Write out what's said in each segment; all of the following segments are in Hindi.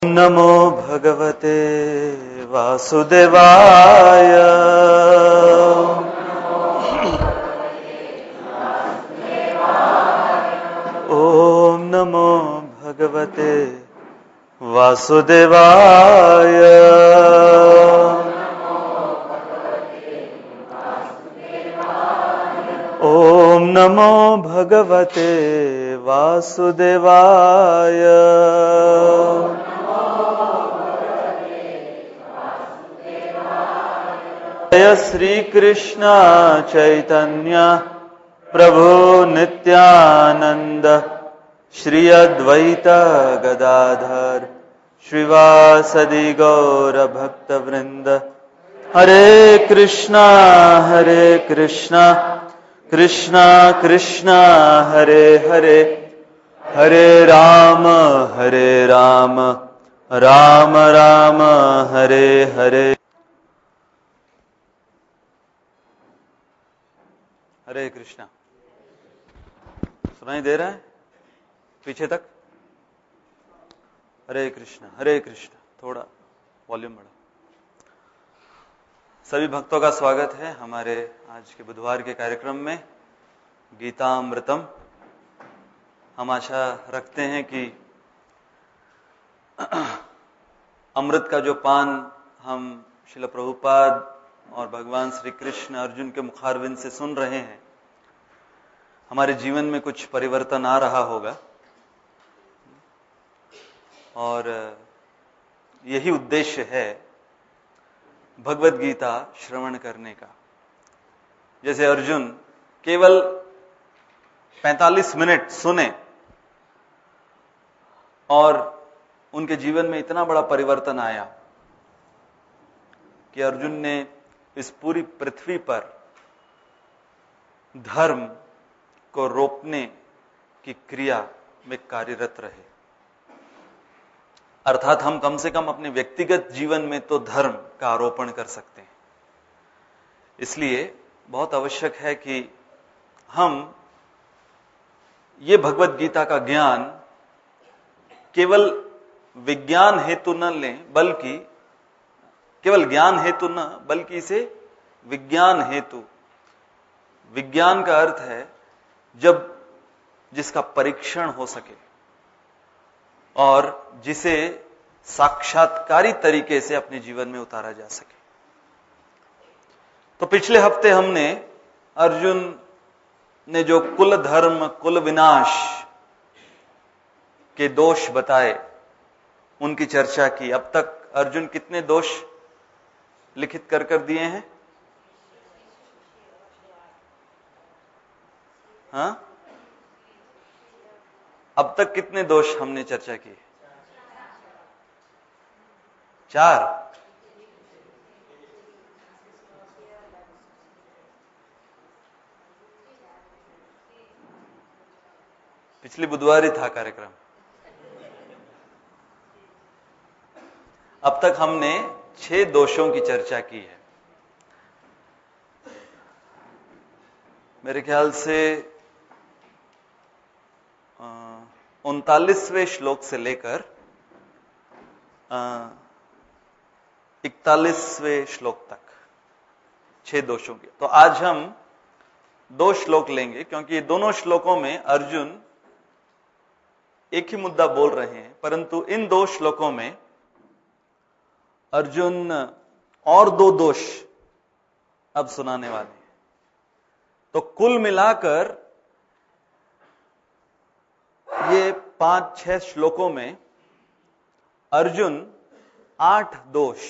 नमो भगवते वासुदेवाय। ओम नमो भगवते वासुदेवाय। ओम नमो भगवते वासुदेवाय। जय श्री कृष्ण चैतन्य प्रभु नित्यानंद, श्री अद्वैत गदाधर श्रीवासदि गौर भक्त वृंद। हरे कृष्णा कृष्णा कृष्णा हरे हरे, हरे राम राम राम हरे हरे। हरे कृष्णा। सुनाई दे रहा है पीछे तक? हरे कृष्णा। थोड़ा वॉल्यूम बढ़ा। सभी भक्तों का स्वागत है हमारे आज के बुधवार के कार्यक्रम में गीतामृतम। हम आशा रखते हैं कि अमृत का जो पान हम श्रील प्रभुपाद और भगवान श्री कृष्ण अर्जुन के मुखारविंद से सुन रहे हैं, हमारे जीवन में कुछ परिवर्तन आ रहा होगा। और यही उद्देश्य है भगवत गीता श्रवण करने का। जैसे अर्जुन केवल 45 मिनट सुने और उनके जीवन में इतना बड़ा परिवर्तन आया कि अर्जुन ने इस पूरी पृथ्वी पर धर्म को रोपने की क्रिया में कार्यरत रहे। अर्थात हम कम से कम अपने व्यक्तिगत जीवन में तो धर्म का आरोपण कर सकते हैं। इसलिए बहुत आवश्यक है कि हम ये भगवत गीता का ज्ञान केवल विज्ञान हेतु न लें, बल्कि केवल ज्ञान हेतु न, बल्कि इसे विज्ञान हेतु। विज्ञान का अर्थ है जब जिसका परीक्षण हो सके और जिसे साक्षात्कारी तरीके से अपने जीवन में उतारा जा सके। तो पिछले हफ्ते हमने अर्जुन ने जो कुल धर्म कुल विनाश के दोष बताए उनकी चर्चा की। अब तक अर्जुन कितने दोष लिखित कर दिए हैं? हाँ, अब तक कितने दोष हमने चर्चा की? 4। पिछले बुधवार ही था कार्यक्रम। अब तक हमने 6 दोषों की चर्चा की है। मेरे ख्याल से 39वें श्लोक से लेकर 41वें श्लोक तक 6 दोषों की। तो आज हम 2 श्लोक लेंगे, क्योंकि ये दोनों श्लोकों में अर्जुन एक ही मुद्दा बोल रहे हैं, परंतु इन 2 श्लोकों में अर्जुन और 2 दोष अब सुनाने वाले हैं। तो कुल मिलाकर ये 5-6 श्लोकों में अर्जुन 8 दोष,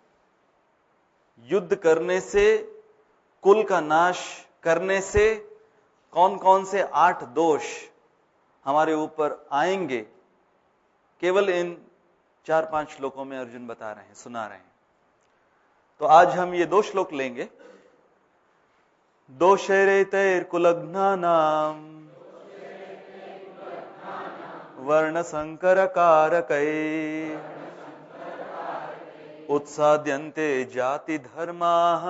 युद्ध करने से, कुल का नाश करने से कौन कौन से 8 दोष हमारे ऊपर आएंगे, केवल इन 4-5 श्लोकों में अर्जुन बता रहे हैं, सुना रहे हैं। तो आज हम ये 2 श्लोक लेंगे। दोषैरेतैर्कुलघ्नानां वर्ण संकर कारकै उत्साद्यन्ते जाति धर्माः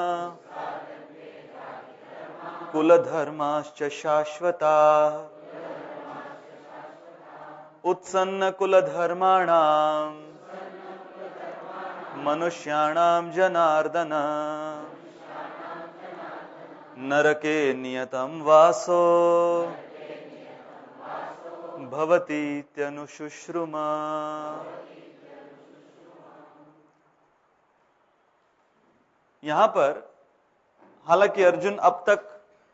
कुल धर्माश्च शाश्वताः उत्सन्न कुल धर्माणां मनुष्याणां जनार्दन नरके नियतं वासो भवतीत्यनुशुश्रुमा। यहां पर हालांकि अर्जुन अब तक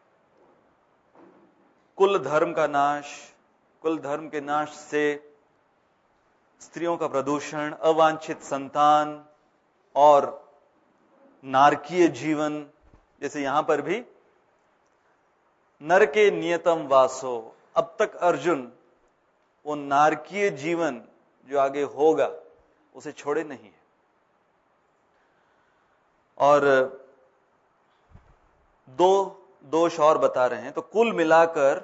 कुल धर्म का नाश, कुल धर्म के नाश से स्त्रियों का प्रदूषण, अवांछित संतान और नारकीय जीवन, जैसे यहां पर भी नरके नियतम वासो, अब तक अर्जुन वो नारकीय जीवन जो आगे होगा उसे छोड़े नहीं है। और दो दोष और बता रहे हैं, तो कुल मिलाकर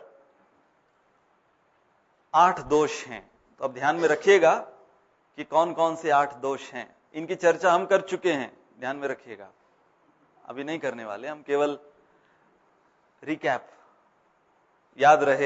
8 दोष हैं। तो अब ध्यान में रखिएगा कि कौन कौन से 8 दोष हैं। इनकी चर्चा हम कर चुके हैं, ध्यान में रखिएगा, अभी नहीं करने वाले, हम केवल रिकैप, याद रहे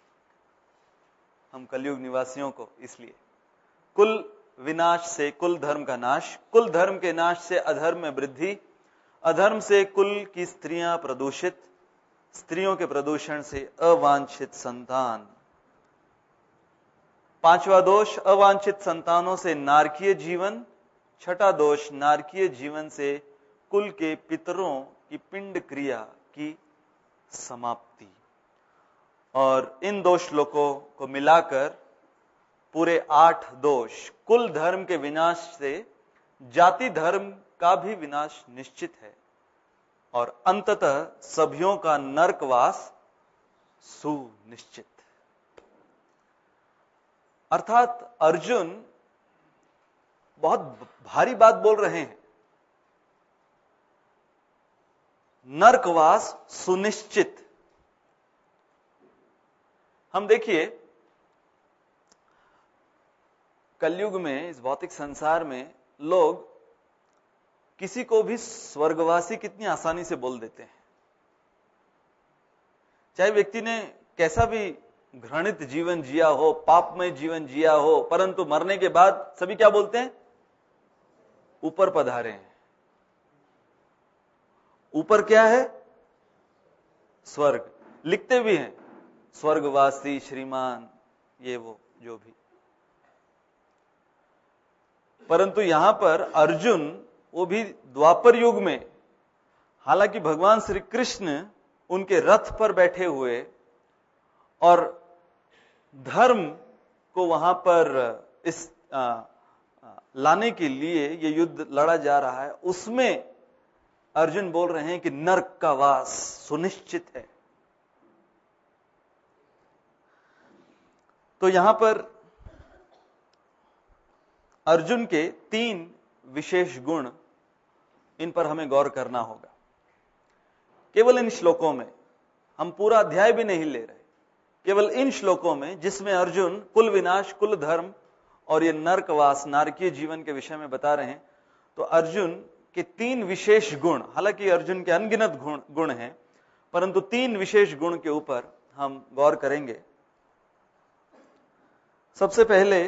हम कलयुग निवासियों को। इसलिए कुल विनाश से कुल धर्म का नाश, कुल धर्म के नाश से अधर्म में वृद्धि, अधर्म से कुल की स्त्रियां प्रदूषित, स्त्रियों के प्रदूषण से अवांछित संतान। 5वां दोष अवांछित संतानों से नारकीय जीवन। 6ठा दोष नारकीय जीवन से कुल के पितरों की पिंड क्रिया की समाप्ति। और इन 2 श्लोकों को मिलाकर पूरे 8 दोष कुल धर्म के विनाश से जाति धर्म का भी विनाश निश्चित है और अंततः सभ्यों का नरकवास सुनिश्चित। अर्थात अर्जुन बहुत भारी बात बोल रहे हैं, नरकवास सुनिश्चित। हम देखिए कलयुग में, इस भौतिक संसार में लोग किसी को भी स्वर्गवासी कितनी आसानी से बोल देते हैं। चाहे व्यक्ति ने कैसा भी घृणित जीवन जिया हो, पापमय जीवन जिया हो, परंतु मरने के बाद सभी क्या बोलते हैं? ऊपर पधारे हैं। ऊपर क्या है? स्वर्ग। लिखते भी हैं स्वर्गवासी श्रीमान, ये वो जो भी। परंतु यहां पर अर्जुन, वो भी द्वापर युग में, हालांकि भगवान श्री कृष्ण उनके रथ पर बैठे हुए और धर्म को वहां पर इस लाने के लिए ये युद्ध लड़ा जा रहा है, उसमें अर्जुन बोल रहे हैं कि नरक का वास सुनिश्चित है। तो यहां पर अर्जुन के 3 विशेष गुण, इन पर हमें गौर करना होगा। केवल इन श्लोकों में, हम पूरा अध्याय भी नहीं ले रहे, केवल इन श्लोकों में जिसमें अर्जुन कुल विनाश, कुल धर्म और ये नरकवास, नारकीय जीवन के विषय में बता रहे हैं, तो अर्जुन के 3 विशेष गुण, हालांकि अर्जुन के अनगिनत गुण हैं, परंतु 3 विशेष गुण के ऊपर हम गौर करेंगे। सबसे पहले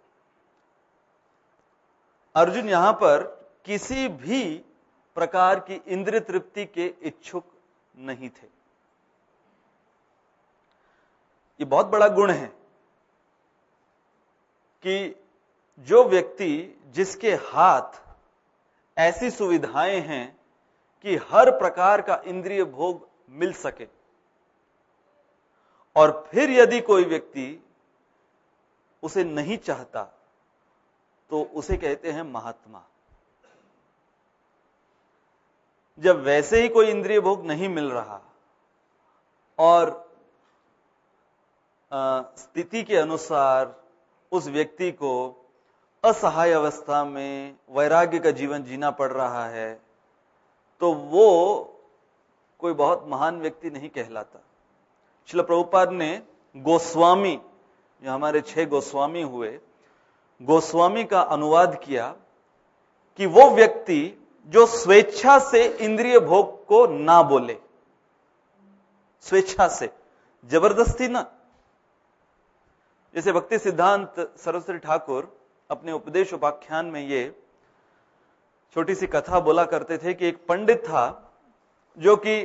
अर्जुन यहां पर किसी भी प्रकार की इंद्रिय तृप्ति के इच्छुक नहीं थे। ये बहुत बड़ा गुण है कि जो व्यक्ति, जिसके हाथ ऐसी सुविधाएं हैं कि हर प्रकार का इंद्रिय भोग मिल सके, और फिर यदि कोई व्यक्ति उसे नहीं चाहता तो उसे कहते हैं महात्मा। जब वैसे ही कोई इंद्रिय भोग नहीं मिल रहा और स्थिति के अनुसार उस व्यक्ति को असहाय अवस्था में वैराग्य का जीवन जीना पड़ रहा है, तो वो कोई बहुत महान व्यक्ति नहीं कहलाता। श्रील प्रभुपाद ने गोस्वामी, जो हमारे 6 गोस्वामी हुए, गोस्वामी का अनुवाद किया कि वो व्यक्ति जो स्वेच्छा से इंद्रिय भोग को ना बोले, स्वेच्छा से, जबरदस्ती ना। जैसे भक्ति सिद्धांत सरस्वती ठाकुर अपने उपदेश उपाख्यान में ये छोटी सी कथा बोला करते थे कि एक पंडित था जो कि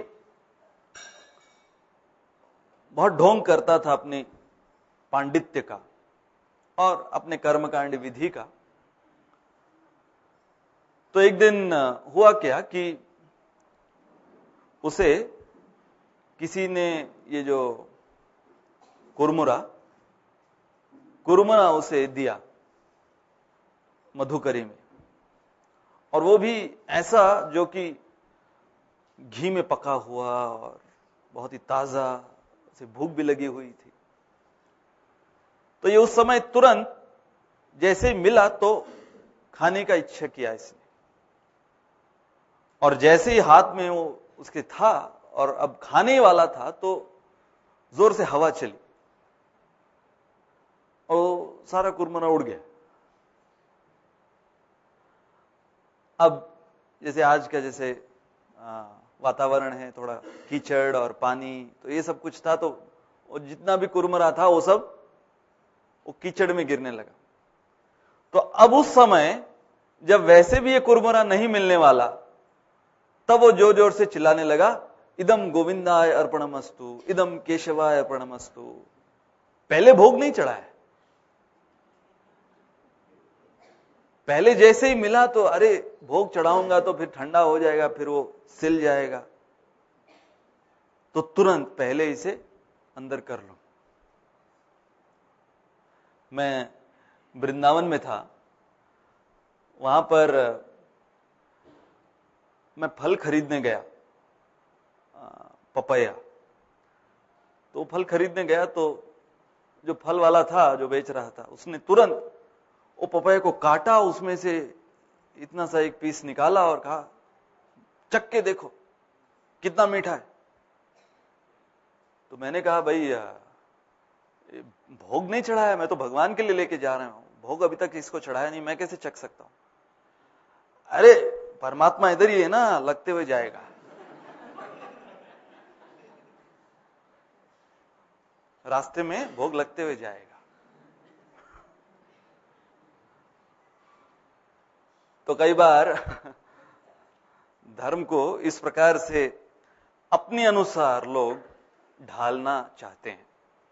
बहुत ढोंग करता था अपनी पांडित्य का और अपने कर्मकांड विधि का। तो एक दिन हुआ क्या कि उसे किसी ने ये जो कुरमुरा उसे दिया मधुकरी में, और वो भी ऐसा जो कि घी में पका हुआ और बहुत ही ताजा, से भूख भी लगी हुई थी। तो ये उस समय तुरंत जैसे मिला तो खाने का इच्छा किया इसने, और जैसे ही हाथ में वो उसके था और अब खाने वाला था तो जोर से हवा चली और सारा कुरमुरा उड़ गया। अब जैसे आज का जैसे वातावरण है, थोड़ा कीचड़ और पानी, तो ये सब कुछ था, तो वो जितना भी कुरमुरा था वो सब वो कीचड़ में गिरने लगा। तो अब उस समय जब वैसे भी ये कुरमुरा नहीं मिलने वाला, तब वो जोर जोर से चिल्लाने लगा, इदम गोविंदाय अर्पणमस्तु, इदम केशवाय अर्पणमस्तु। पहले भोग नहीं चढ़ा है, पहले जैसे ही मिला तो अरे भोग चढ़ाऊंगा तो फिर ठंडा हो जाएगा, फिर वो सिल जाएगा, तो तुरंत पहले इसे अंदर कर लो। मैं वृंदावन में था, वहां पर मैं फल खरीदने गया, पपैया। तो फल खरीदने गया तो जो फल वाला था, जो बेच रहा था, उसने तुरंत वो पपैया को काटा, उसमें से इतना सा एक पीस निकाला और कहा, चख के देखो कितना मीठा है। तो मैंने कहा, भाई भोग नहीं चढ़ाया, मैं तो भगवान के लिए लेके जा रहा हूं, भोग अभी तक इसको चढ़ाया नहीं, मैं कैसे चख सकता हूं? अरे परमात्मा इधर ही है ना, लगते हुए जाएगा। रास्ते में भोग लगते हुए जाएगा। तो कई बार धर्म को इस प्रकार से अपने अनुसार लोग ढालना चाहते हैं।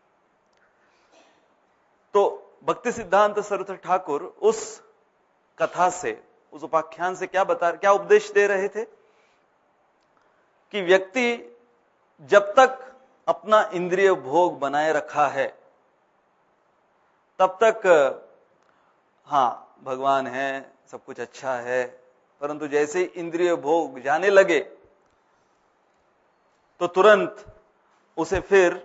तो भक्ति सिद्धांत सरस्वती ठाकुर उस कथा से, उस उपाख्यान से क्या उपदेश दे रहे थे कि व्यक्ति जब तक अपना इंद्रिय भोग बनाए रखा है तब तक हां भगवान है, सब कुछ अच्छा है, परंतु जैसे ही इंद्रिय भोग जाने लगे तो तुरंत उसे फिर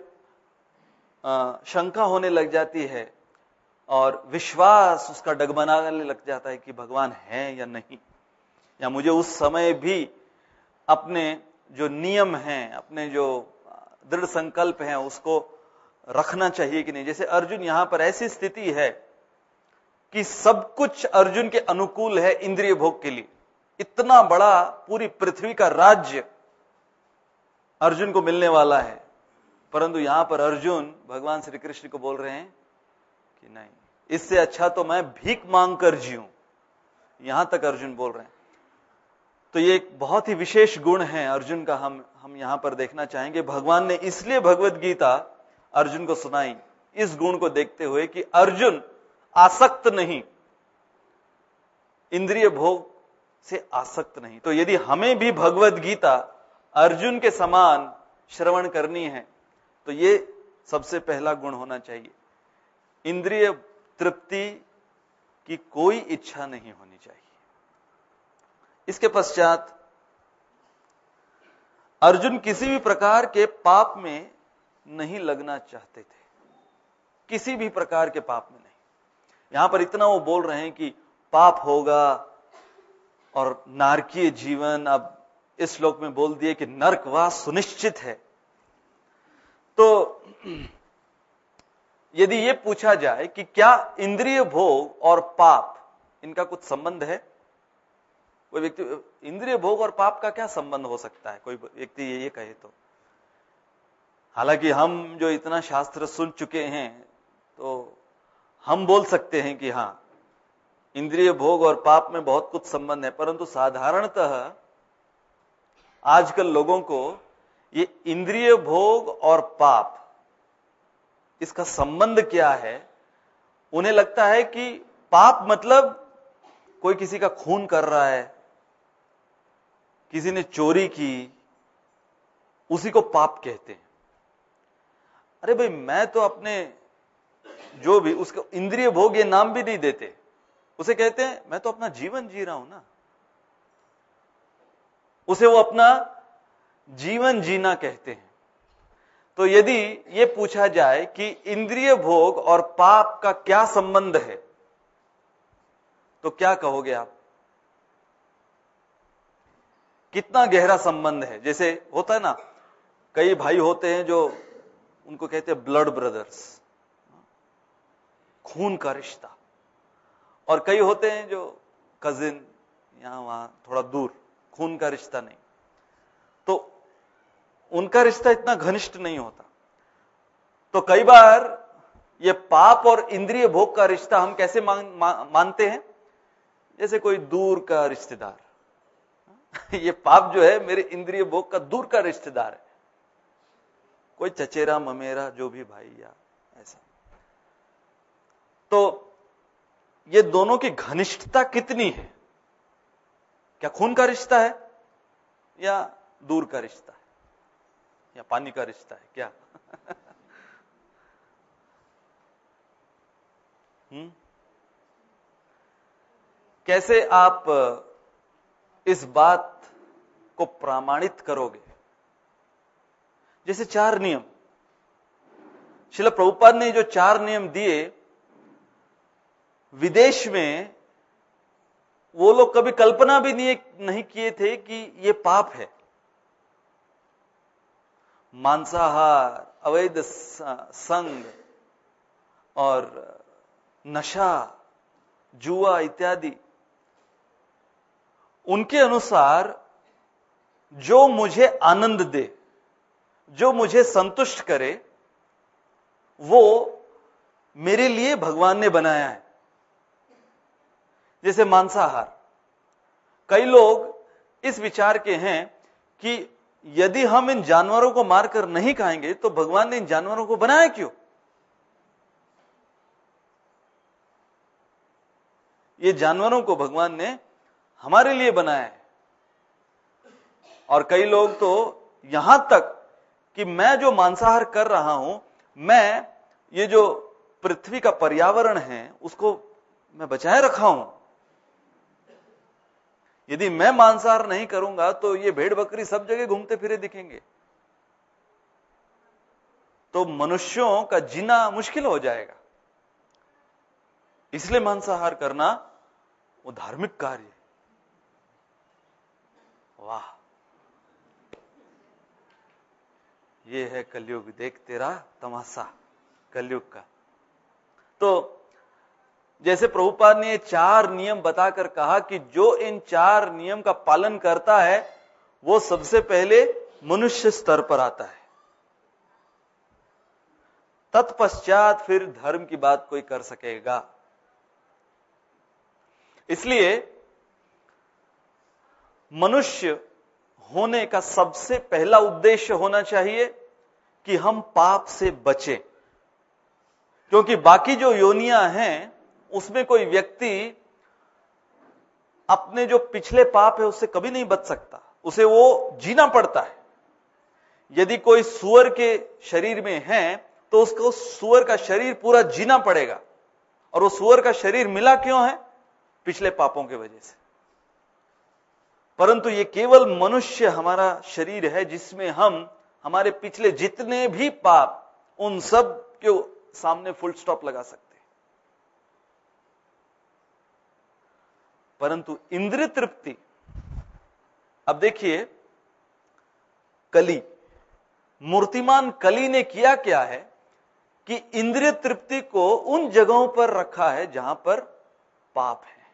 शंका होने लग जाती है और विश्वास उसका डगमगाने लग जाता है कि भगवान है या नहीं, या मुझे उस समय भी अपने जो नियम हैं, अपने जो दृढ़ संकल्प हैं, उसको रखना चाहिए कि नहीं। जैसे अर्जुन, यहां पर ऐसी स्थिति है कि सब कुछ अर्जुन के अनुकूल है इंद्रिय भोग के लिए। इतना बड़ा पूरी पृथ्वी का राज्य अर्जुन को मिलने वाला है, परंतु यहां पर अर्जुन भगवान श्री कृष्ण को बोल रहे हैं कि नहीं, इससे अच्छा तो मैं भीख मांग कर जीऊं, यहां तक अर्जुन बोल रहे हैं। तो ये एक बहुत ही विशेष गुण है अर्जुन का, हम यहां पर देखना चाहेंगे। भगवान ने इसलिए भगवत गीता अर्जुन को सुनाई, इस गुण को देखते हुए कि अर्जुन आसक्त नहीं, इंद्रिय भोग से आसक्त नहीं। तो यदि हमें भी भगवत गीता अर्जुन के समान श्रवण करनी है तो ये सबसे पहला गुण होना चाहिए, इंद्रिय तृप्ति की कोई इच्छा नहीं होनी चाहिए। इसके पश्चात अर्जुन किसी भी प्रकार के पाप में नहीं लगना चाहते थे, किसी भी प्रकार के पाप में नहीं। यहां पर इतना वो बोल रहे हैं कि पाप होगा और नारकीय जीवन, अब इस श्लोक में बोल दिए कि नरकवास सुनिश्चित है। तो यदि ये पूछा जाए कि क्या इंद्रिय भोग और पाप इनका कुछ संबंध है, कोई व्यक्ति, इंद्रिय भोग और पाप का क्या संबंध हो सकता है, कोई व्यक्ति ये कहे तो। हालांकि हम जो इतना शास्त्र सुन चुके हैं तो हम बोल सकते हैं कि हाँ, इंद्रिय भोग और पाप में बहुत कुछ संबंध है, परंतु साधारणतः आजकल लोगों को ये इंद्रिय भोग और पाप, इसका संबंध क्या है, उन्हें लगता है कि पाप मतलब कोई किसी का खून कर रहा है, किसी ने चोरी की, उसी को पाप कहते हैं। अरे भाई, मैं तो अपने जो भी उसको इंद्रिय भोग ये नाम भी नहीं देते, उसे कहते हैं मैं तो अपना जीवन जी रहा हूं ना, उसे वो अपना जीवन जीना कहते हैं। तो यदि ये पूछा जाए कि इंद्रिय भोग और पाप का क्या संबंध है, तो क्या कहोगे आप? कितना गहरा संबंध है? जैसे होता है ना, कई भाई होते हैं जो उनको कहते हैं ब्लड ब्रदर्स, खून का रिश्ता, और कई होते हैं जो कजिन, यहां वहां थोड़ा दूर, खून का रिश्ता नहीं, तो उनका रिश्ता इतना घनिष्ठ नहीं होता। तो कई बार ये पाप और इंद्रिय भोग का रिश्ता हम कैसे मानते हैं? जैसे कोई दूर का रिश्तेदार, ये पाप जो है मेरे इंद्रिय भोग का दूर का रिश्तेदार है, कोई चचेरा ममेरा जो भी भाई या ऐसा। तो ये दोनों की घनिष्ठता कितनी है? क्या खून का रिश्ता है या दूर का रिश्ता है या पानी का रिश्ता है क्या? कैसे आप इस बात को प्रमाणित करोगे? जैसे 4 नियम, श्रील प्रभुपाद ने जो 4 नियम दिए, विदेश में वो लोग कभी कल्पना भी नहीं किए थे कि ये पाप है। मांसाहार, अवैध संग और नशा, जुआ इत्यादि, उनके अनुसार जो मुझे आनंद दे, जो मुझे संतुष्ट करे, वो मेरे लिए भगवान ने बनाया है। जैसे मांसाहार, कई लोग इस विचार के हैं कि यदि हम इन जानवरों को मारकर नहीं खाएंगे तो भगवान ने इन जानवरों को बनाया क्यों? ये जानवरों को भगवान ने हमारे लिए बनाया है। और कई लोग तो यहां तक कि मैं जो मांसाहार कर रहा हूं, मैं ये जो पृथ्वी का पर्यावरण है उसको मैं बचाए रखा हूं। यदि मैं मांसाहार नहीं करूंगा तो ये भेड़ बकरी सब जगह घूमते फिरे दिखेंगे, तो मनुष्यों का जीना मुश्किल हो जाएगा। इसलिए मांसाहार करना वो धार्मिक कार्य है। वाह, ये है कलयुग, देख तेरा तमाशा कलयुग का। तो जैसे प्रभुपाद ने 4 नियम बताकर कहा कि जो इन 4 नियम का पालन करता है वो सबसे पहले मनुष्य स्तर पर आता है, तत्पश्चात फिर धर्म की बात कोई कर सकेगा। इसलिए मनुष्य होने का सबसे पहला उद्देश्य होना चाहिए कि हम पाप से बचें, क्योंकि बाकी जो योनियां हैं उसमें कोई व्यक्ति अपने जो पिछले पाप है उससे कभी नहीं बच सकता, उसे वो जीना पड़ता है। यदि कोई सुअर के शरीर में है तो उसको सुअर का शरीर पूरा जीना पड़ेगा, और वो सुअर का शरीर मिला क्यों है? पिछले पापों की वजह से। परंतु ये केवल मनुष्य हमारा शरीर है जिसमें हम हमारे पिछले जितने भी पाप, उन सब के सामने फुल स्टॉप लगा सकते हैं। परंतु इंद्रिय तृप्ति, अब देखिए, कली, मूर्तिमान कली ने किया क्या है कि इंद्रिय तृप्ति को उन जगहों पर रखा है जहां पर पाप है।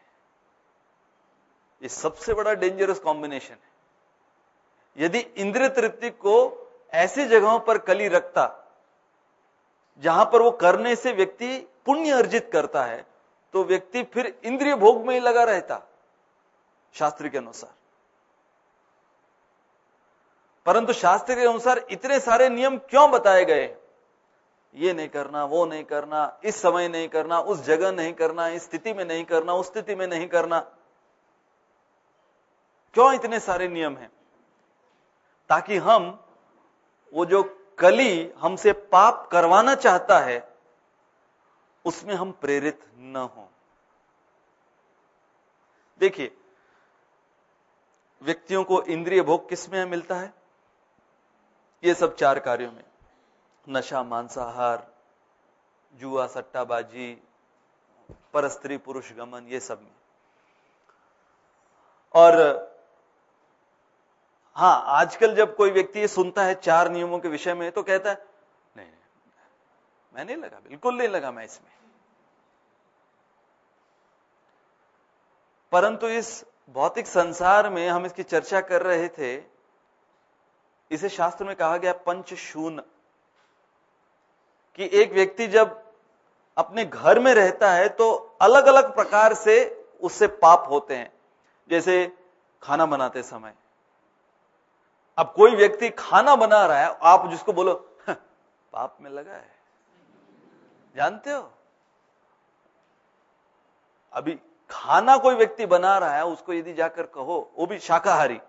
ये सबसे बड़ा डेंजरस कॉम्बिनेशन है। यदि इंद्रिय तृप्ति को ऐसी जगहों पर कली रखता जहां पर वो करने से व्यक्ति पुण्य अर्जित करता है, तो व्यक्ति फिर इंद्रिय भोग में ही लगा रहता शास्त्र के अनुसार। परंतु शास्त्र के अनुसार इतने सारे नियम क्यों बताए गए? ये नहीं करना, वो नहीं करना, इस समय नहीं करना, उस जगह नहीं करना, इस स्थिति में नहीं करना, उस स्थिति में नहीं करना। क्यों इतने सारे नियम हैं? ताकि हम वो जो कली हमसे पाप करवाना चाहता है उसमें हम प्रेरित न हो। देखिए, व्यक्तियों को इंद्रिय भोग किस में मिलता है? ये सब 4 कार्यों में, नशा, मांसाहार, जुआ, सट्टाबाजी, परस्त्री पुरुष गमन, ये सब में। और हाँ, आजकल जब कोई व्यक्ति ये सुनता है 4 नियमों के विषय में तो कहता है नहीं, मैं नहीं लगा, बिल्कुल नहीं लगा मैं इसमें। परंतु इस भौतिक संसार में हम इसकी चर्चा कर रहे थे, इसे शास्त्र में कहा गया पंचशून, कि एक व्यक्ति जब अपने घर में रहता है तो अलग अलग प्रकार से उससे पाप होते हैं। जैसे खाना बनाते समय, अब कोई व्यक्ति खाना बना रहा है, आप जिसको बोलो पाप में लगा है, जानते हो? अभी खाना कोई व्यक्ति बना रहा है, उसको यदि जाकर कहो, वो भी शाकाहारी,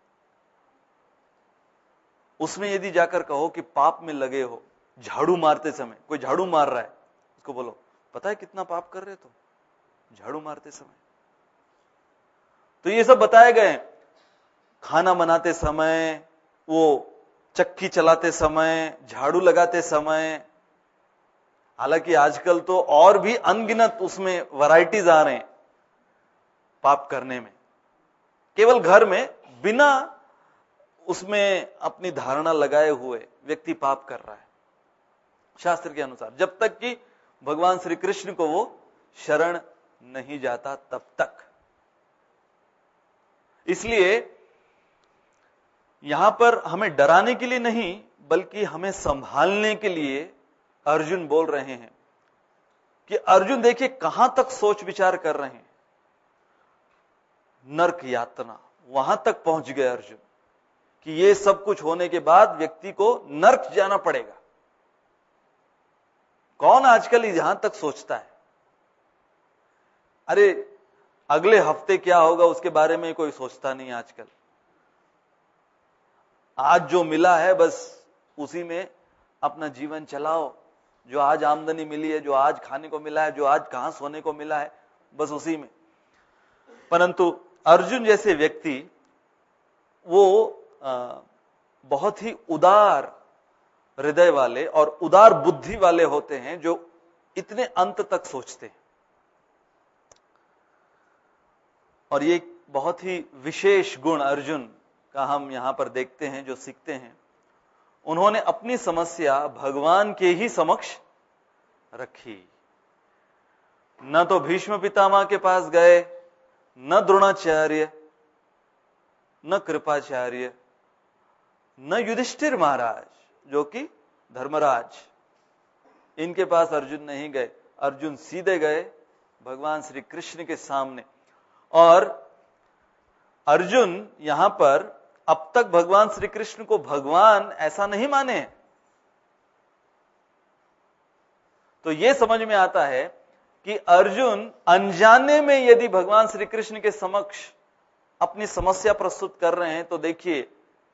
उसमें यदि जाकर कहो कि पाप में लगे हो, झाड़ू मारते समय कोई झाड़ू मार रहा है, उसको बोलो पता है कितना पाप कर रहे तुम झाड़ू मारते समय। तो ये सब बताए गए। खाना बनाते समय, वो चक्की चलाते समय, झाड़ू लगाते समय, हालांकि आजकल तो और भी अनगिनत उसमें वैरायटीज आ रहे हैं पाप करने में। केवल घर में बिना उसमें अपनी धारणा लगाए हुए व्यक्ति पाप कर रहा है शास्त्र के अनुसार, जब तक कि भगवान श्री कृष्ण को वो शरण नहीं जाता तब तक। इसलिए यहां पर हमें डराने के लिए नहीं, बल्कि हमें संभालने के लिए अर्जुन बोल रहे हैं कि अर्जुन देखिए कहां तक सोच विचार कर रहे हैं। नरक यातना, वहां तक पहुंच गए अर्जुन कि ये सब कुछ होने के बाद व्यक्ति को नरक जाना पड़ेगा। कौन आजकल यहां तक सोचता है? अरे अगले हफ्ते क्या होगा उसके बारे में कोई सोचता नहीं आजकल। आज जो मिला है बस उसी में अपना जीवन चलाओ, जो आज आमदनी मिली है, जो आज खाने को मिला है, जो आज कहां सोने को मिला है, बस उसी में। परंतु अर्जुन जैसे व्यक्ति वो बहुत ही उदार हृदय वाले और उदार बुद्धि वाले होते हैं, जो इतने अंत तक सोचते हैं। और ये बहुत ही विशेष गुण अर्जुन का हम यहां पर देखते हैं, जो सीखते हैं। उन्होंने अपनी समस्या भगवान के ही समक्ष रखी। न तो भीष्म पितामह के पास गए, न द्रोणाचार्य, न कृपाचार्य, न युधिष्ठिर महाराज जो कि धर्मराज, इनके पास अर्जुन नहीं गए। अर्जुन सीधे गए भगवान श्री कृष्ण के सामने। और अर्जुन यहां पर अब तक भगवान श्री कृष्ण को भगवान ऐसा नहीं माने। तो यह समझ में आता है कि अर्जुन अनजाने में यदि भगवान श्री कृष्ण के समक्ष अपनी समस्या प्रस्तुत कर रहे हैं, तो देखिए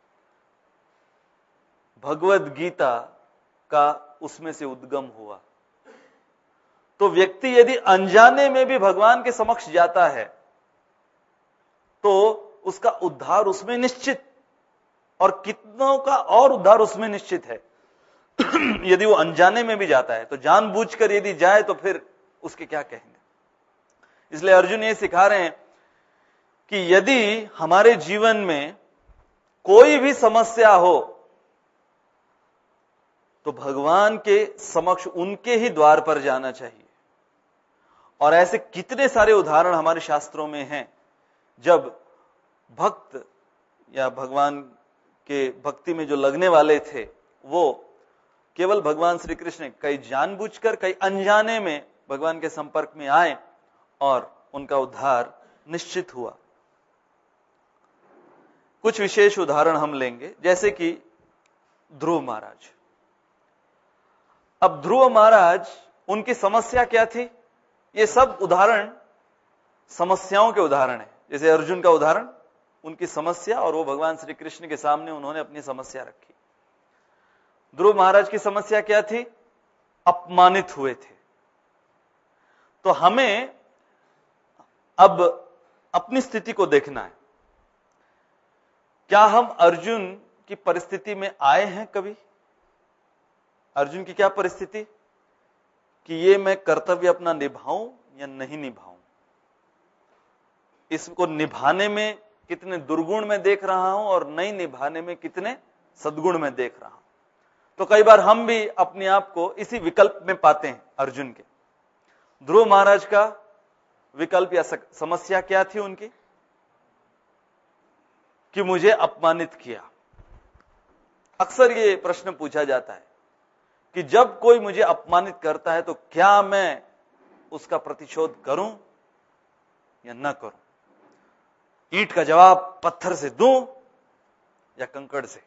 भगवद गीता का उसमें से उद्गम हुआ। तो व्यक्ति यदि अनजाने में भी भगवान के समक्ष जाता है तो उसका उद्धार उसमें निश्चित, और कितनों का और उद्धार उसमें निश्चित है। यदि वो अनजाने में भी जाता है, तो जानबूझकर यदि जाए तो फिर उसके क्या कहेंगे। इसलिए अर्जुन ये सिखा रहे हैं कि यदि हमारे जीवन में कोई भी समस्या हो तो भगवान के समक्ष उनके ही द्वार पर जाना चाहिए। और ऐसे कितने सारे उदाहरण हमारे शास्त्रों में हैं, जब भक्त या भगवान के भक्ति में जो लगने वाले थे, वो केवल भगवान श्री कृष्ण, कई जानबूझकर कई अनजाने में भगवान के संपर्क में आए और उनका उद्धार निश्चित हुआ। कुछ विशेष उदाहरण हम लेंगे, जैसे कि ध्रुव महाराज। अब ध्रुव महाराज, उनकी समस्या क्या थी? ये सब उदाहरण समस्याओं के उदाहरण है। जैसे अर्जुन का उदाहरण उनकी समस्या, और वो भगवान श्री कृष्ण के सामने उन्होंने अपनी समस्या रखी। ध्रुव महाराज की समस्या क्या थी? अपमानित हुए थे। तो हमें अब अपनी स्थिति को देखना है। क्या हम अर्जुन की परिस्थिति में आए हैं कभी? अर्जुन की क्या परिस्थिति कि ये मैं कर्तव्य अपना निभाऊं या नहीं निभाऊं? इसको निभाने में कितने दुर्गुण में देख रहा हूं और नहीं निभाने में कितने सद्गुण में देख रहा हूं। तो कई बार हम भी अपने आप को इसी विकल्प में पाते हैं अर्जुन के। ध्रुव महाराज का विकल्प या समस्या क्या थी उनकी? कि मुझे अपमानित किया। अक्सर ये प्रश्न पूछा जाता है कि जब कोई मुझे अपमानित करता है तो क्या मैं उसका प्रतिशोध करूं या न करूं? ईंट का जवाब पत्थर से दूं या कंकड़ से,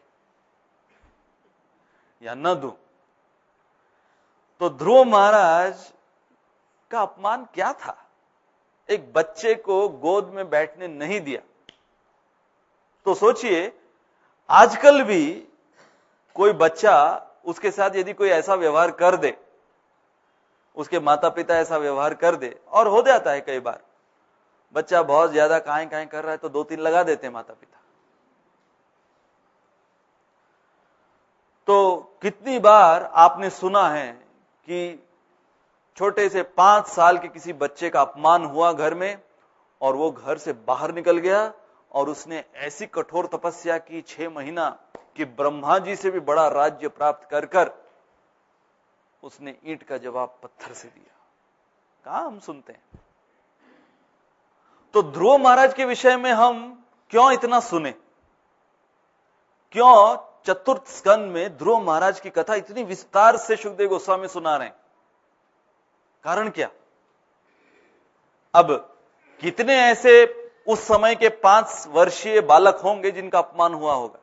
या न दूं? तो ध्रुव महाराज का अपमान क्या था? एक बच्चे को गोद में बैठने नहीं दिया। तो सोचिए, आजकल भी कोई बच्चा, उसके साथ यदि कोई ऐसा व्यवहार कर दे, उसके माता पिता ऐसा व्यवहार कर दे, और हो जाता है कई बार, बच्चा बहुत ज्यादा काहे काहे कर रहा है तो 2-3 लगा देते हैं माता पिता। तो कितनी बार आपने सुना है कि छोटे से 5 साल के किसी बच्चे का अपमान हुआ घर में, और वो घर से बाहर निकल गया और उसने ऐसी कठोर तपस्या की 6 महीना कि ब्रह्मा जी से भी बड़ा राज्य प्राप्त कर कर उसने ईंट का जवाब पत्थर से दिया। कहां हम सुनते हैं? तो ध्रुव महाराज के विषय में हम क्यों इतना सुने? क्यों चतुर्थ स्कंद में ध्रुव महाराज की कथा इतनी विस्तार से सुखदेव गोस्वामी सुना रहे हैं? कारण क्या? अब कितने ऐसे उस समय के 5 वर्षीय बालक होंगे जिनका अपमान हुआ होगा?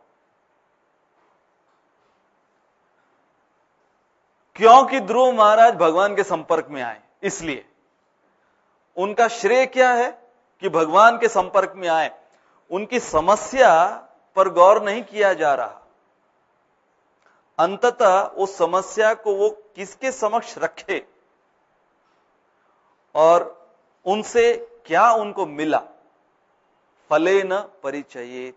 क्योंकि ध्रुव महाराज भगवान के संपर्क में आए, इसलिए उनका श्रेय क्या है कि भगवान के संपर्क में आए। उनकी समस्या पर गौर नहीं किया जा रहा। अंततः उस समस्या को वो किसके समक्ष रखे और उनसे क्या उनको मिला? फले न परिचयेत।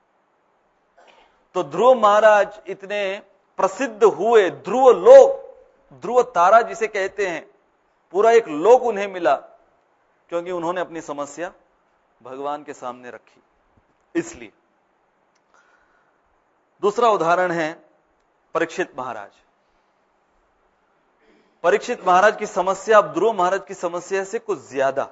तो ध्रुव महाराज इतने प्रसिद्ध हुए, ध्रुव लोक, ध्रुव तारा जिसे कहते हैं, पूरा एक लोक उन्हें मिला क्योंकि उन्होंने अपनी समस्या भगवान के सामने रखी। इसलिए दूसरा उदाहरण है परीक्षित महाराज। परीक्षित महाराज की समस्या अब ध्रुव महाराज की समस्या से कुछ ज्यादा।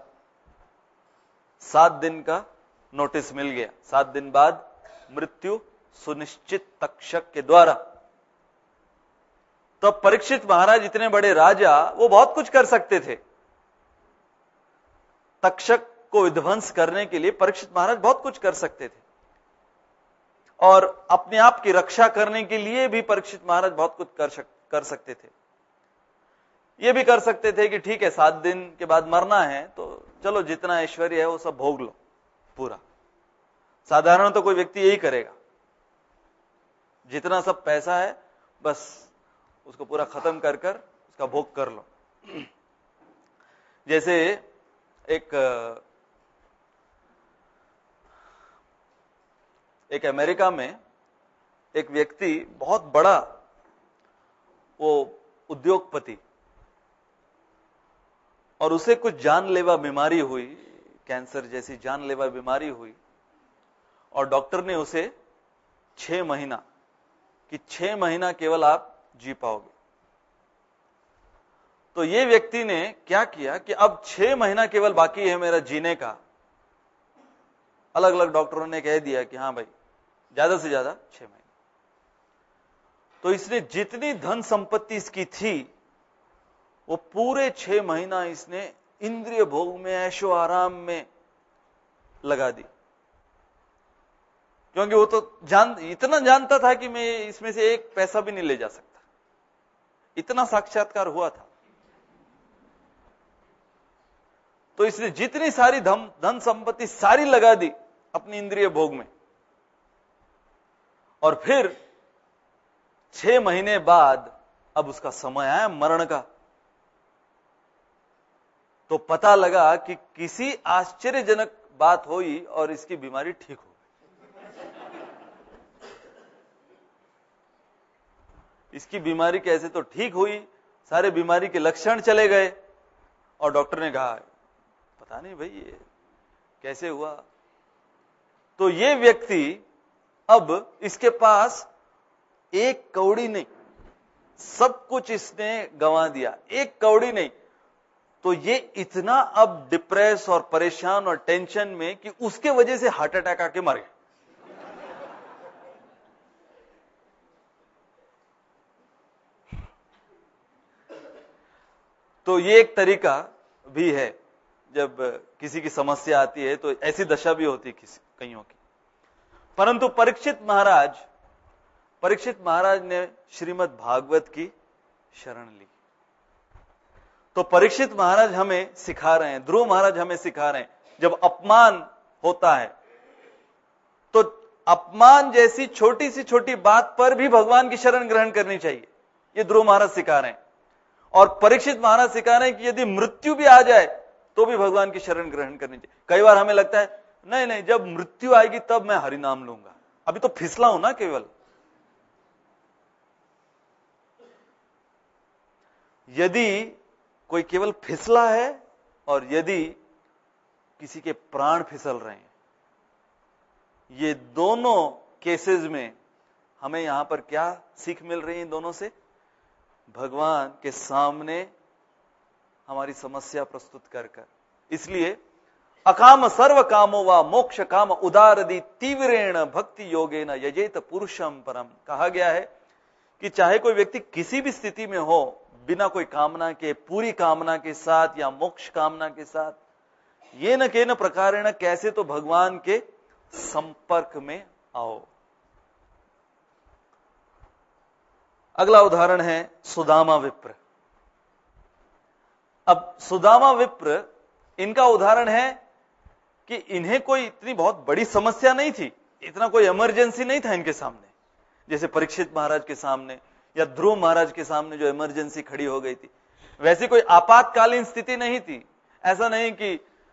7 दिन का नोटिस मिल गया, 7 दिन बाद मृत्यु सुनिश्चित तक्षक के द्वारा। तो परीक्षित महाराज इतने बड़े राजा, वो बहुत कुछ कर सकते थे। तक्षक को विध्वंस करने के लिए परीक्षित महाराज बहुत कुछ कर सकते थे, और अपने आप की रक्षा करने के लिए भी परीक्षित महाराज बहुत कुछ कर सकते थे। ये भी कर सकते थे कि ठीक है 7 दिन के बाद मरना है तो चलो जितना ऐश्वर्य है वो सब भोग लो पूरा। साधारण तो कोई व्यक्ति यही करेगा, जितना सब पैसा है बस उसको पूरा खत्म कर कर उसका भोग कर लो। जैसे एक अमेरिका में एक व्यक्ति, बहुत बड़ा वो उद्योगपति, और उसे कुछ जानलेवा बीमारी हुई, कैंसर जैसी जानलेवा बीमारी हुई, और डॉक्टर ने उसे 6 महीना केवल आप जी पाओगे। तो ये व्यक्ति ने क्या किया कि अब 6 महीना केवल बाकी है मेरा जीने का। अलग अलग डॉक्टरों ने कह दिया कि हाँ भाई ज्यादा से ज्यादा 6 महीने। तो इसने जितनी धन संपत्ति इसकी थी वो पूरे 6 महीना इसने इंद्रिय भोग में, ऐशो आराम में लगा दी, क्योंकि वो तो इतना जानता था कि मैं इसमें से एक पैसा भी नहीं ले जा सकता, इतना साक्षात्कार हुआ था। तो इसलिए जितनी सारी धन संपत्ति सारी लगा दी अपनी इंद्रिय भोग में, और फिर 6 महीने बाद अब उसका समय आया मरण का, तो पता लगा कि किसी आश्चर्यजनक बात हुई और इसकी बीमारी ठीक हो गई। इसकी बीमारी कैसे तो ठीक हुई, सारे बीमारी के लक्षण चले गए, और डॉक्टर ने कहा पता नहीं भाई ये कैसे हुआ। तो ये व्यक्ति अब इसके पास 1 कौड़ी नहीं, सब कुछ इसने गंवा दिया, 1 कौड़ी नहीं। तो ये इतना अब डिप्रेस और परेशान और टेंशन में कि उसके वजह से हार्ट अटैक आके मर गया। तो ये एक तरीका भी है, जब किसी की समस्या आती है तो ऐसी दशा भी होती है कईयों की। परंतु परीक्षित महाराज ने श्रीमद् भागवत की शरण ली। तो परीक्षित महाराज हमें सिखा रहे हैं, ध्रुव महाराज हमें सिखा रहे हैं, जब अपमान होता है तो अपमान जैसी छोटी सी छोटी बात पर भी भगवान की शरण ग्रहण करनी चाहिए, ये ध्रुव महाराज सिखा रहे हैं। और परीक्षित महाराज सिखा रहे हैं कि यदि मृत्यु भी आ जाए तो भी भगवान की शरण ग्रहण करनी चाहिए। कई बार हमें लगता है नहीं, जब मृत्यु आएगी तब मैं हरि नाम लूंगा, अभी तो फिसला हूं ना केवल। यदि कोई केवल फिसला है और यदि किसी के प्राण फिसल रहे हैं, ये दोनों केसेस में हमें यहां पर क्या सीख मिल रही है? इन दोनों से भगवान के सामने हमारी समस्या प्रस्तुत कर। इसलिए अकाम सर्व कामो वा मोक्ष काम उदारदि तीव्रेण भक्ति योगेन यजेत पुरुषम परम। कहा गया है कि चाहे कोई व्यक्ति किसी भी स्थिति में हो, बिना कोई कामना के, पूरी कामना के साथ या मोक्ष कामना के साथ, ये न के न प्रकारेण कैसे तो भगवान के संपर्क में आओ। अगला उदाहरण है सुदामा विप्र। अब सुदामा विप्र, इनका उदाहरण है कि इन्हें कोई इतनी बहुत बड़ी समस्या नहीं थी, इतना कोई इमरजेंसी नहीं था इनके सामने, जैसे परीक्षित महाराज के सामने या ध्रुव महाराज के सामने जो इमरजेंसी खड़ी हो गई थी। वैसी कोई आपातकालीन स्थिति नहीं थी। ऐसा नहीं कि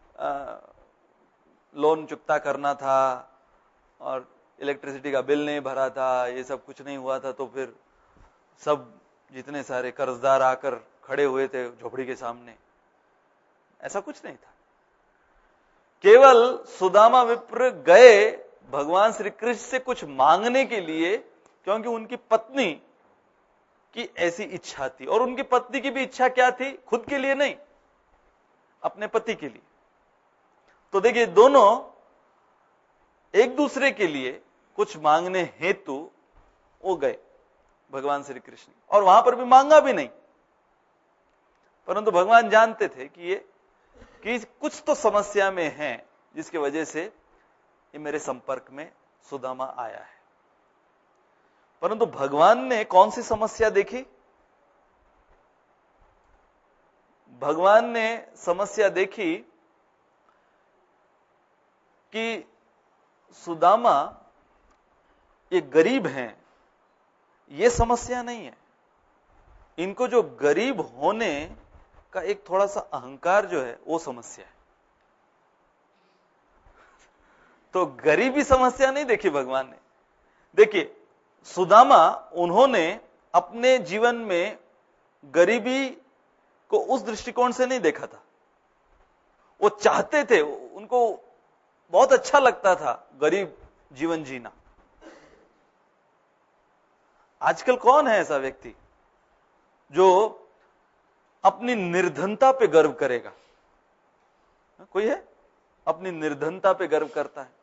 लोन चुकता करना था और इलेक्ट्रिसिटी का बिल नहीं भरा था, ये सब कुछ नहीं हुआ था, तो फिर सब जितने सारे कर्जदार आकर खड़े हुए थे झोपड़ी के सामने। ऐसा कुछ नहीं था। केवल सुदामा विप्र गए भगवान श्री कृष्ण से कुछ मांगने के लिए, क्योंकि उनकी पत्नी की ऐसी इच्छा थी। और उनकी पत्नी की भी इच्छा क्या थी? खुद के लिए नहीं, अपने पति के लिए। तो देखिए, दोनों एक दूसरे के लिए कुछ मांगने हेतु वो गए भगवान श्री कृष्ण, और वहां पर भी मांगा भी नहीं, परंतु भगवान जानते थे कि कुछ तो समस्या में है, जिसकी वजह से ये मेरे संपर्क में सुदामा आया है। परंतु भगवान ने कौन सी समस्या देखी? भगवान ने समस्या देखी कि सुदामा ये गरीब हैं, ये समस्या नहीं है। इनको जो गरीब होने का एक थोड़ा सा अहंकार जो है, वो समस्या है। तो गरीबी समस्या नहीं देखी भगवान ने। देखिए, सुदामा, उन्होंने अपने जीवन में गरीबी को उस दृष्टिकोण से नहीं देखा था। वो चाहते थे, उनको बहुत अच्छा लगता था गरीब जीवन जीना। आजकल कौन है ऐसा व्यक्ति जो अपनी निर्धनता पे गर्व करेगा? कोई है? अपनी निर्धनता पे गर्व करता है।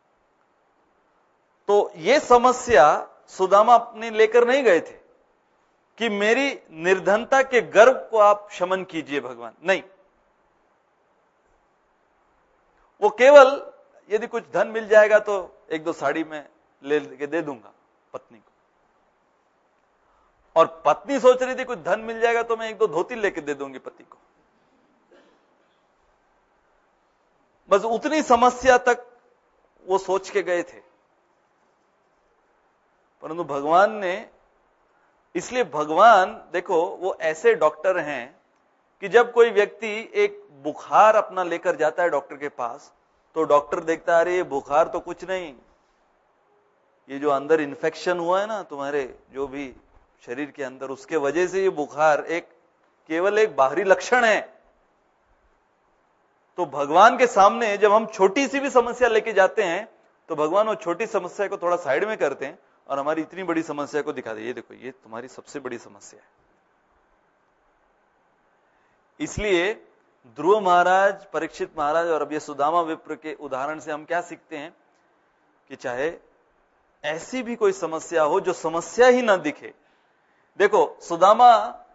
तो ये समस्या सुदामा अपने लेकर नहीं गए थे कि मेरी निर्धनता के गर्व को आप शमन कीजिए भगवान, नहीं। वो केवल यदि कुछ धन मिल जाएगा तो एक दो साड़ी में ले के दे दूंगा पत्नी को, और पत्नी सोच रही थी कुछ धन मिल जाएगा तो मैं एक दो धोती लेके दे दूंगी पति को। बस उतनी समस्या तक वो सोच के गए थे। परंतु भगवान ने, इसलिए भगवान देखो वो ऐसे डॉक्टर हैं कि जब कोई व्यक्ति एक बुखार अपना लेकर जाता है डॉक्टर के पास, तो डॉक्टर देखता है अरे ये बुखार तो कुछ नहीं, ये जो अंदर इन्फेक्शन हुआ है ना तुम्हारे जो भी शरीर के अंदर, उसके वजह से ये बुखार एक केवल एक बाहरी लक्षण है। तो भगवान के सामने जब हम छोटी सी भी समस्या लेके जाते हैं तो भगवान वो छोटी समस्या को थोड़ा साइड में करते हैं और हमारी इतनी बड़ी समस्या को दिखा दे, ये देखो ये तुम्हारी सबसे बड़ी समस्या है। इसलिए ध्रुव महाराज, परीक्षित महाराज और अब ये सुदामा विप्र के उदाहरण से हम क्या सीखते हैं कि चाहे ऐसी भी कोई समस्या हो जो समस्या ही ना दिखे। देखो सुदामा,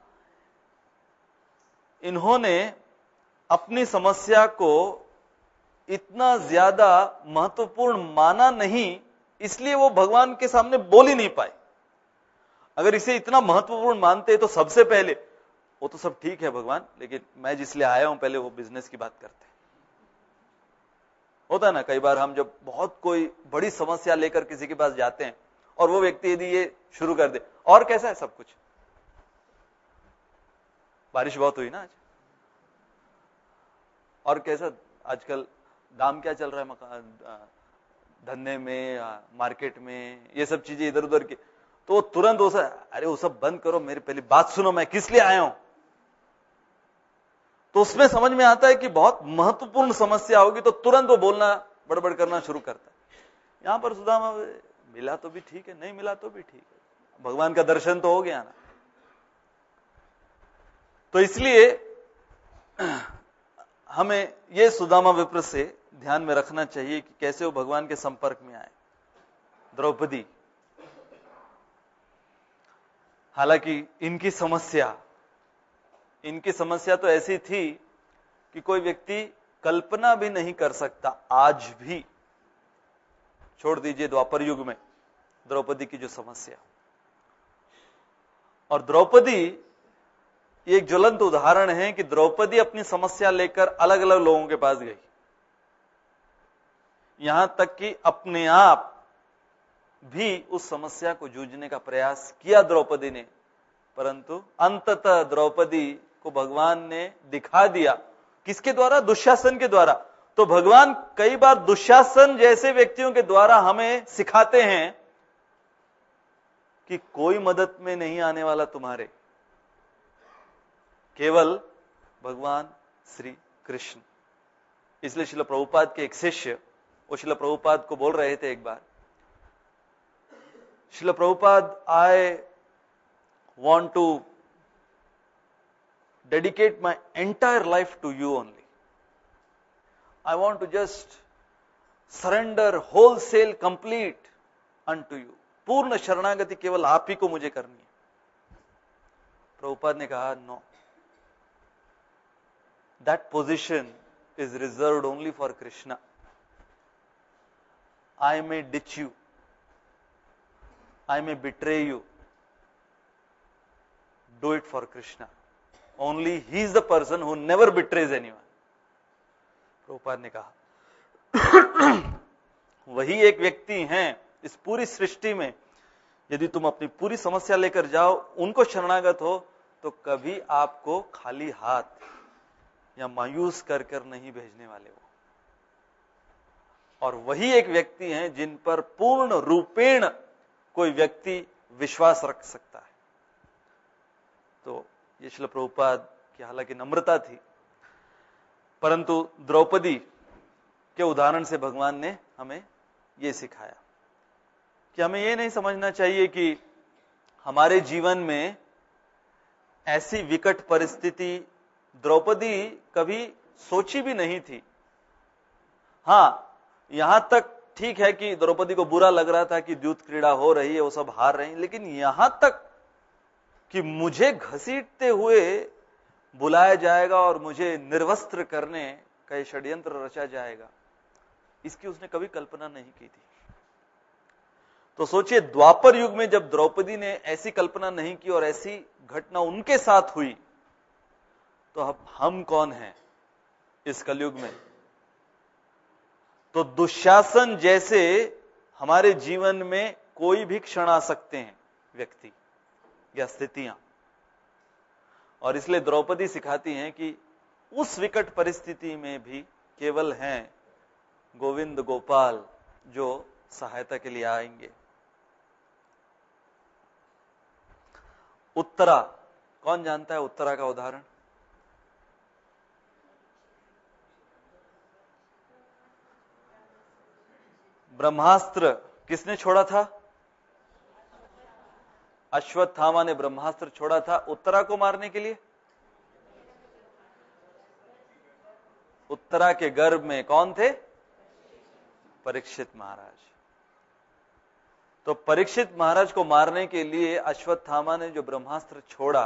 इन्होंने अपनी समस्या को इतना ज्यादा महत्वपूर्ण माना नहीं, इसलिए वो भगवान के सामने बोल ही नहीं पाए। अगर इसे इतना महत्वपूर्ण मानते तो सबसे पहले वो तो सब ठीक है भगवान, लेकिन मैं जिसलिए आया हूं पहले वो बिजनेस की बात करते। होता है ना कई बार हम जब बहुत कोई बड़ी समस्या लेकर किसी के पास जाते हैं और वो व्यक्ति यदि ये शुरू कर दे, और कैसा है सब कुछ, बारिश बहुत हुई ना आज, और कैसा आजकल दाम क्या चल रहा है मकान धंधे में, मार्केट में, ये सब चीजें इधर उधर की, तो तुरंत वो अरे वो सब बंद करो, मेरी पहली बात सुनो, मैं किस लिए आया हूं। तो उसमें समझ में आता है कि बहुत महत्वपूर्ण समस्या होगी तो तुरंत वो बोलना, बड़बड़ करना शुरू करता है। यहां पर सुदामा, मिला तो भी ठीक है, नहीं मिला तो भी ठीक है, भगवान का दर्शन तो हो गया ना। तो इसलिए हमें ये सुदामा विप्र से ध्यान में रखना चाहिए कि कैसे वो भगवान के संपर्क में आए। द्रौपदी, हालांकि इनकी समस्या तो ऐसी थी कि कोई व्यक्ति कल्पना भी नहीं कर सकता आज भी, छोड़ दीजिए द्वापर युग में, द्रौपदी की जो समस्या। और द्रौपदी एक ज्वलंत उदाहरण है कि द्रौपदी अपनी समस्या लेकर अलग अलग लोगों के पास गई, यहां तक कि अपने आप भी उस समस्या को जूझने का प्रयास किया द्रौपदी ने, परंतु अंततः द्रौपदी को भगवान ने दिखा दिया। किसके द्वारा? दुशासन के द्वारा। तो भगवान कई बार दुशासन जैसे व्यक्तियों के द्वारा हमें सिखाते हैं कि कोई मदद में नहीं आने वाला तुम्हारे, केवल भगवान श्री कृष्ण। इसलिए श्रील प्रभुपाद के एक शिष्य वो श्रील प्रभुपाद को बोल रहे थे एक बार, श्रील प्रभुपाद, आई want to dedicate my entire life to you only. I want to just surrender wholesale complete unto you. पूर्ण शरणागति केवल आप ही को मुझे करनी है। प्रभुपाद ने कहा, no, that position is reserved only for Krishna. I may ditch you, I may betray you, do it for Krishna. Only he is the person who never betrays anyone. Prabhupada ने कहा वही एक व्यक्ति हैं इस पूरी सृष्टि में, यदि तुम अपनी पूरी समस्या लेकर जाओ, उनको शरणागत हो, तो कभी आपको खाली हाथ या मायूस कर कर नहीं भेजने वाले वो। और वही एक व्यक्ति हैं जिन पर पूर्ण रूपेण कोई व्यक्ति विश्वास रख सकता है। तो ये श्रील प्रभुपाद की हालांकि नम्रता थी, परंतु द्रौपदी के उदाहरण से भगवान ने हमें ये सिखाया कि हमें ये नहीं समझना चाहिए कि हमारे जीवन में ऐसी विकट परिस्थिति द्रौपदी कभी सोची भी नहीं थी। हां, यहां तक ठीक है कि द्रौपदी को बुरा लग रहा था कि द्यूत क्रीड़ा हो रही है, वो सब हार रहे हैं, लेकिन यहां तक कि मुझे घसीटते हुए बुलाया जाएगा और मुझे निर्वस्त्र करने का षड्यंत्र रचा जाएगा, इसकी उसने कभी कल्पना नहीं की थी। तो सोचिए, द्वापर युग में जब द्रौपदी ने ऐसी कल्पना नहीं की और ऐसी घटना उनके साथ हुई, तो अब हम कौन हैं इस कलयुग में? तो दुशासन जैसे हमारे जीवन में कोई भी क्षण आ सकते हैं, व्यक्ति या स्थितियां। और इसलिए द्रौपदी सिखाती हैं कि उस विकट परिस्थिति में भी केवल हैं गोविंद गोपाल जो सहायता के लिए आएंगे। उत्तरा, कौन जानता है उत्तरा का उदाहरण? ब्रह्मास्त्र किसने छोड़ा था? अश्वत्थामा ने ब्रह्मास्त्र छोड़ा था उत्तरा को मारने के लिए। उत्तरा के गर्भ में कौन थे? परीक्षित महाराज। तो परीक्षित महाराज को मारने के लिए अश्वत्थामा ने जो ब्रह्मास्त्र छोड़ा,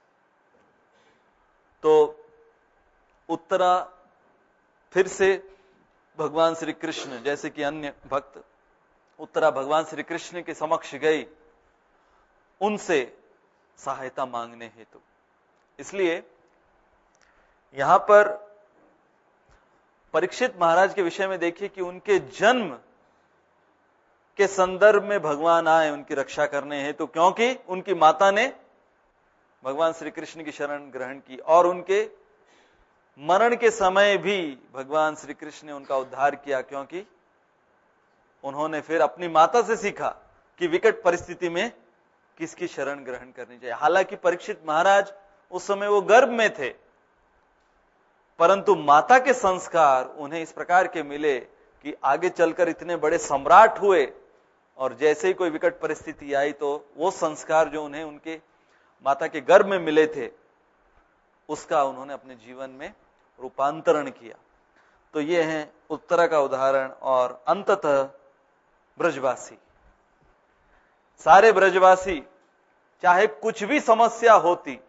तो उत्तरा फिर से भगवान श्री कृष्ण, जैसे कि अन्य भक्त, उत्तरा भगवान श्री कृष्ण के समक्ष गई उनसे सहायता मांगने हेतु। इसलिए यहां पर परीक्षित महाराज के विषय में देखिए कि उनके जन्म के संदर्भ में भगवान आए उनकी रक्षा करने हेतु, क्योंकि उनकी माता ने भगवान श्री कृष्ण की शरण ग्रहण की और उनके मरण के समय भी भगवान श्री कृष्ण ने उनका उद्धार किया, क्योंकि उन्होंने फिर अपनी माता से सीखा कि विकट परिस्थिति में किसकी शरण ग्रहण करनी चाहिए। हालांकि परीक्षित महाराज उस समय वो गर्भ में थे, परंतु माता के संस्कार उन्हें इस प्रकार के मिले कि आगे चलकर इतने बड़े सम्राट हुए, और जैसे ही कोई विकट परिस्थिति आई तो वो संस्कार जो उन्हें उनके माता के गर्भ में मिले थे, उसका उन्होंने अपने जीवन में रूपांतरण किया। तो ये है उत्तरा का उदाहरण। और अंततः ब्रजवासी, सारे ब्रजवासी, चाहे कुछ भी समस्या होती,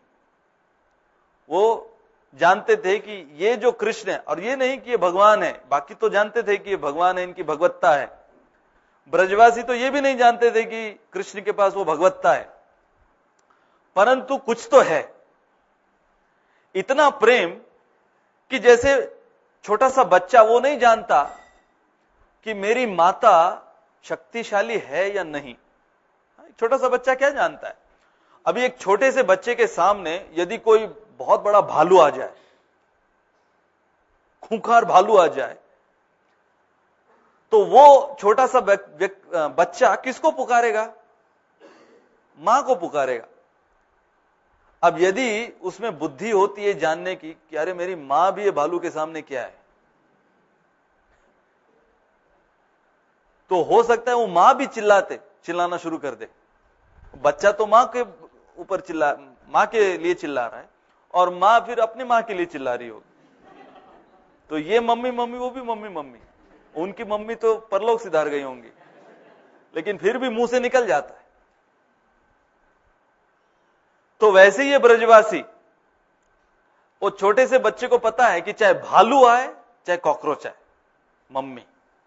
वो जानते थे कि ये जो कृष्ण है, और ये नहीं कि ये भगवान है, बाकी तो जानते थे कि ये भगवान है, इनकी भगवत्ता है। ब्रजवासी तो ये भी नहीं जानते थे कि कृष्ण के पास वो भगवत्ता है, परंतु कुछ तो है। इतना प्रेम कि जैसे छोटा सा बच्चा, वो नहीं जानता कि मेरी माता शक्तिशाली है या नहीं। छोटा सा बच्चा क्या जानता है? अभी एक छोटे से बच्चे के सामने यदि कोई बहुत बड़ा भालू आ जाए, खूंखार भालू आ जाए, तो वो छोटा सा बच्चा किसको पुकारेगा? मां को पुकारेगा। अब यदि उसमें बुद्धि होती है जानने की कि अरे मेरी मां भी ये भालू के सामने क्या है, तो हो सकता है वो मां भी चिल्लाना शुरू कर दे। बच्चा तो मां के ऊपर मां के लिए चिल्ला रहा है, और मां फिर अपनी मां के लिए चिल्ला रही होगी। तो ये मम्मी मम्मी, वो भी मम्मी मम्मी। उनकी मम्मी तो परलोक सिधार गई होंगी, लेकिन फिर भी मुंह से निकल जाता है। तो वैसे ही ये ब्रजवासी, वो छोटे से बच्चे को पता है कि चाहे भालू आए चाहे कॉकरोच आए, मम्मी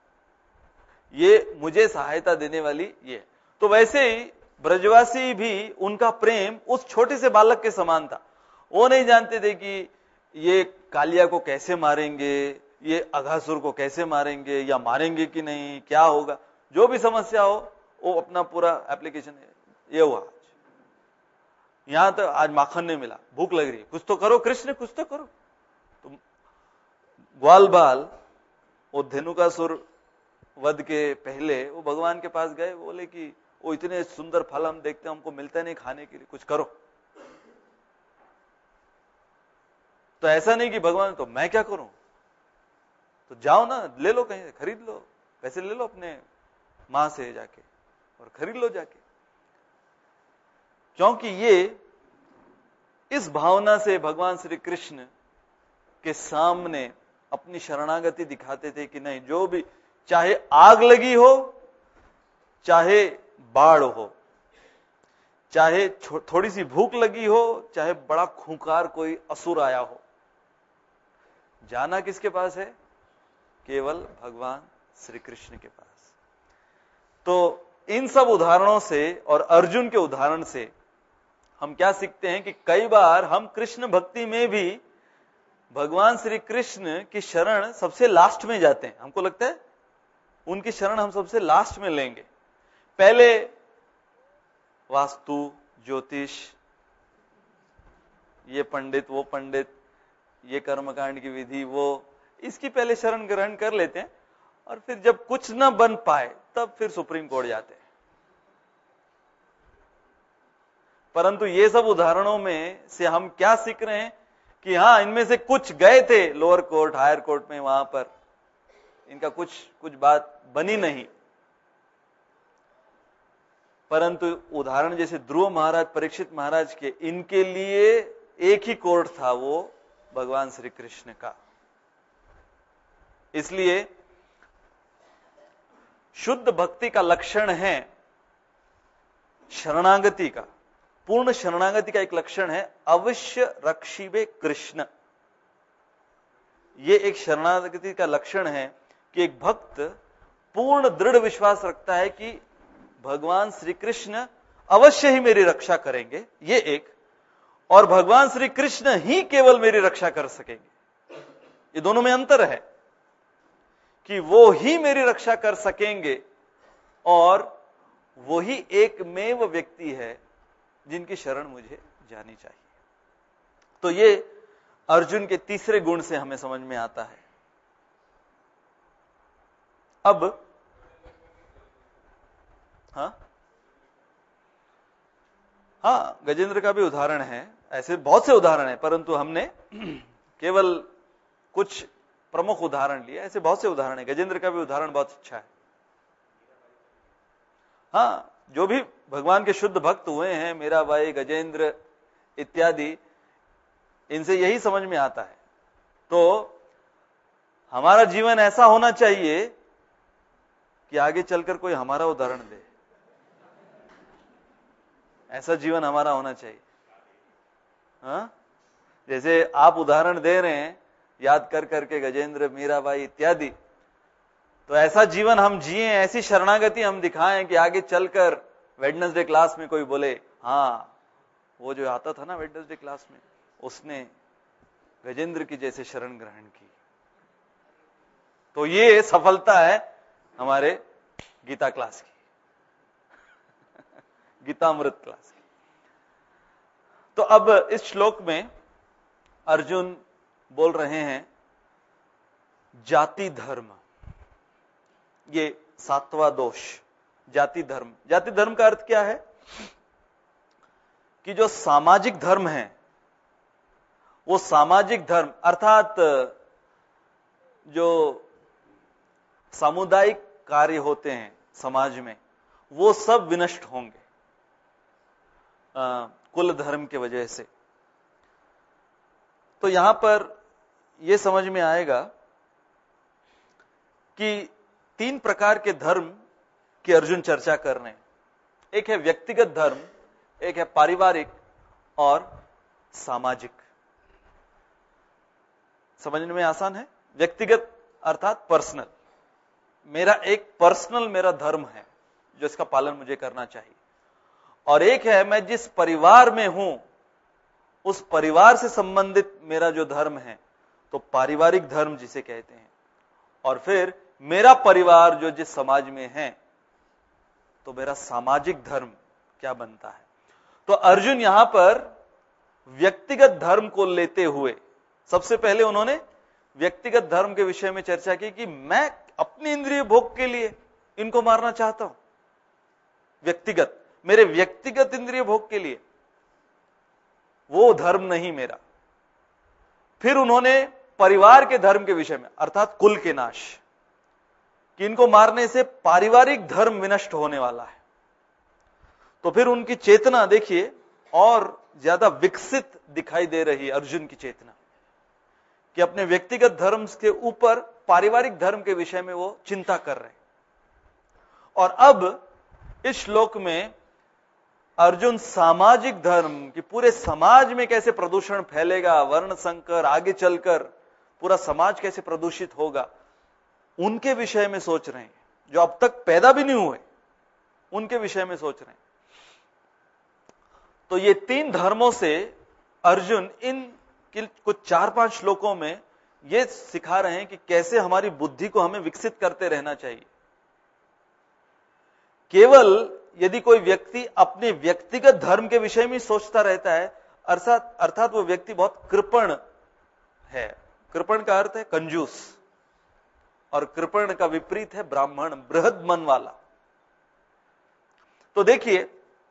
ये मुझे सहायता देने वाली ये। तो वैसे ही ब्रजवासी भी, उनका प्रेम उस छोटे से बालक के समान था। वो नहीं जानते थे कि ये कालिया को कैसे मारेंगे, ये अघासुर को कैसे मारेंगे, या मारेंगे कि नहीं, क्या होगा। जो भी समस्या हो वो अपना पूरा एप्लीकेशन है। ये हुआ यहां तो आज माखन नहीं मिला, भूख लग रही है, कुछ तो करो कृष्ण, कुछ तो करो। तो ग्वाल बाल वो धेनुकासुर वध के पहले वो भगवान के पास गए, बोले कि वो इतने सुंदर फल हम देखते हैं, हमको मिलता नहीं खाने के लिए, कुछ करो। तो ऐसा नहीं कि भगवान तो मैं क्या करूं, तो जाओ ना, ले लो, कहीं से खरीद लो, पैसे ले लो अपने मां से जाके और खरीद लो जाके। क्योंकि ये इस भावना से भगवान श्री कृष्ण के सामने अपनी शरणागति दिखाते थे कि नहीं, जो भी, चाहे आग लगी हो, चाहे बाढ़ हो, चाहे थोड़ी सी भूख लगी हो, चाहे बड़ा खूंखार कोई असुर आया हो, जाना किसके पास है? केवल भगवान श्री कृष्ण के पास। तो इन सब उदाहरणों से और अर्जुन के उदाहरण से हम क्या सीखते हैं कि कई बार हम कृष्ण भक्ति में भी भगवान श्री कृष्ण की शरण सबसे लास्ट में जाते हैं। हमको लगता है उनकी शरण हम सबसे लास्ट में लेंगे। पहले वास्तु, ज्योतिष, ये पंडित, वो पंडित, ये कर्मकांड की विधि, वो इसकी पहले शरण ग्रहण कर लेते हैं और फिर जब कुछ न बन पाए तब फिर सुप्रीम कोर्ट जाते हैं। परंतु ये सब उदाहरणों में से हम क्या सीख रहे हैं कि हाँ, इनमें से कुछ गए थे लोअर कोर्ट, हायर कोर्ट में, वहां पर इनका कुछ बात बनी नहीं। परंतु उदाहरण जैसे ध्रुव महाराज, परीक्षित महाराज के, इनके लिए एक ही कोर्ट था, वो भगवान श्री कृष्ण का। इसलिए शुद्ध भक्ति का लक्षण है शरणागति का, पूर्ण शरणागति का एक लक्षण है अवश्य रक्षिबे कृष्ण। ये एक शरणागति का लक्षण है कि एक भक्त पूर्ण दृढ़ विश्वास रखता है कि भगवान श्री कृष्ण अवश्य ही मेरी रक्षा करेंगे, ये एक, और भगवान श्री कृष्ण ही केवल मेरी रक्षा कर सकेंगे। ये दोनों में अंतर है कि वो ही मेरी रक्षा कर सकेंगे और वो ही एकमेव व्यक्ति है जिनकी शरण मुझे जानी चाहिए। तो ये अर्जुन के तीसरे गुण से हमें समझ में आता है। अब हाँ, गजेंद्र का भी उदाहरण है, ऐसे बहुत से उदाहरण हैं, परंतु हमने केवल कुछ प्रमुख उदाहरण लिए। ऐसे बहुत से उदाहरण है, गजेंद्र का भी उदाहरण बहुत अच्छा है। हाँ, जो भी भगवान के शुद्ध भक्त हुए हैं, मेरा भाई, गजेंद्र इत्यादि, इनसे यही समझ में आता है। तो हमारा जीवन ऐसा होना चाहिए कि आगे चलकर कोई हमारा उदाहरण दे, ऐसा जीवन हमारा होना चाहिए। हाँ, जैसे आप उदाहरण दे रहे हैं याद कर करके, गजेंद्र, मीराबाई इत्यादि, तो ऐसा जीवन हम जिए, ऐसी शरणागति हम दिखाएं कि आगे चलकर वेडनेसडे क्लास में कोई बोले, हाँ, वो जो आता था ना वेडनेसडे क्लास में, उसने गजेंद्र की जैसे शरण ग्रहण की। तो ये सफलता है हमारे गीता क्लास की, गीतामृत क्लास की। तो अब इस श्लोक में अर्जुन बोल रहे हैं जाति धर्म, ये 7वां दोष, जाति धर्म। जाति धर्म का अर्थ क्या है कि जो सामाजिक धर्म है, वो सामाजिक धर्म अर्थात जो सामुदायिक कार्य होते हैं समाज में, वो सब विनष्ट होंगे कुल धर्म के वजह से। तो यहां पर यह समझ में आएगा कि 3 प्रकार के धर्म की अर्जुन चर्चा कर रहे हैं। एक है व्यक्तिगत धर्म, एक है पारिवारिक और सामाजिक। समझने में आसान है। व्यक्तिगत अर्थात पर्सनल, मेरा एक पर्सनल मेरा धर्म है जो इसका पालन मुझे करना चाहिए। और एक है मैं जिस परिवार में हूं उस परिवार से संबंधित मेरा जो धर्म है, तो पारिवारिक धर्म जिसे कहते हैं। और फिर मेरा परिवार जो जिस समाज में है, तो मेरा सामाजिक धर्म क्या बनता है। तो अर्जुन यहां पर व्यक्तिगत धर्म को लेते हुए सबसे पहले उन्होंने व्यक्तिगत धर्म के विषय में चर्चा की कि मैं अपनी इंद्रिय भोग के लिए इनको मारना चाहता हूं, व्यक्तिगत, मेरे व्यक्तिगत इंद्रिय भोग के लिए, वो धर्म नहीं मेरा। फिर उन्होंने परिवार के धर्म के विषय में अर्थात कुल के नाश, कि इनको मारने से पारिवारिक धर्म विनष्ट होने वाला है। तो फिर उनकी चेतना देखिए और ज्यादा विकसित दिखाई दे रही है अर्जुन की चेतना, कि अपने व्यक्तिगत धर्म के ऊपर पारिवारिक धर्म के विषय में वो चिंता कर रहे हैं। और अब इस श्लोक में अर्जुन सामाजिक धर्म कि पूरे समाज में कैसे प्रदूषण फैलेगा, वर्ण संकर, आगे चलकर पूरा समाज कैसे प्रदूषित होगा, उनके विषय में सोच रहे हैं, जो अब तक पैदा भी नहीं हुए उनके विषय में सोच रहे हैं। तो ये 3 धर्मों से अर्जुन इन कुछ 4-5 श्लोकों में ये सिखा रहे हैं कि कैसे हमारी बुद्धि को हमें विकसित करते रहना चाहिए। केवल यदि कोई व्यक्ति अपने व्यक्तिगत धर्म के विषय में सोचता रहता है, अर्थात वो व्यक्ति बहुत कृपण है। कृपण का अर्थ है कंजूस, और कृपण का विपरीत है ब्राह्मण, बृहद मन वाला। तो देखिए,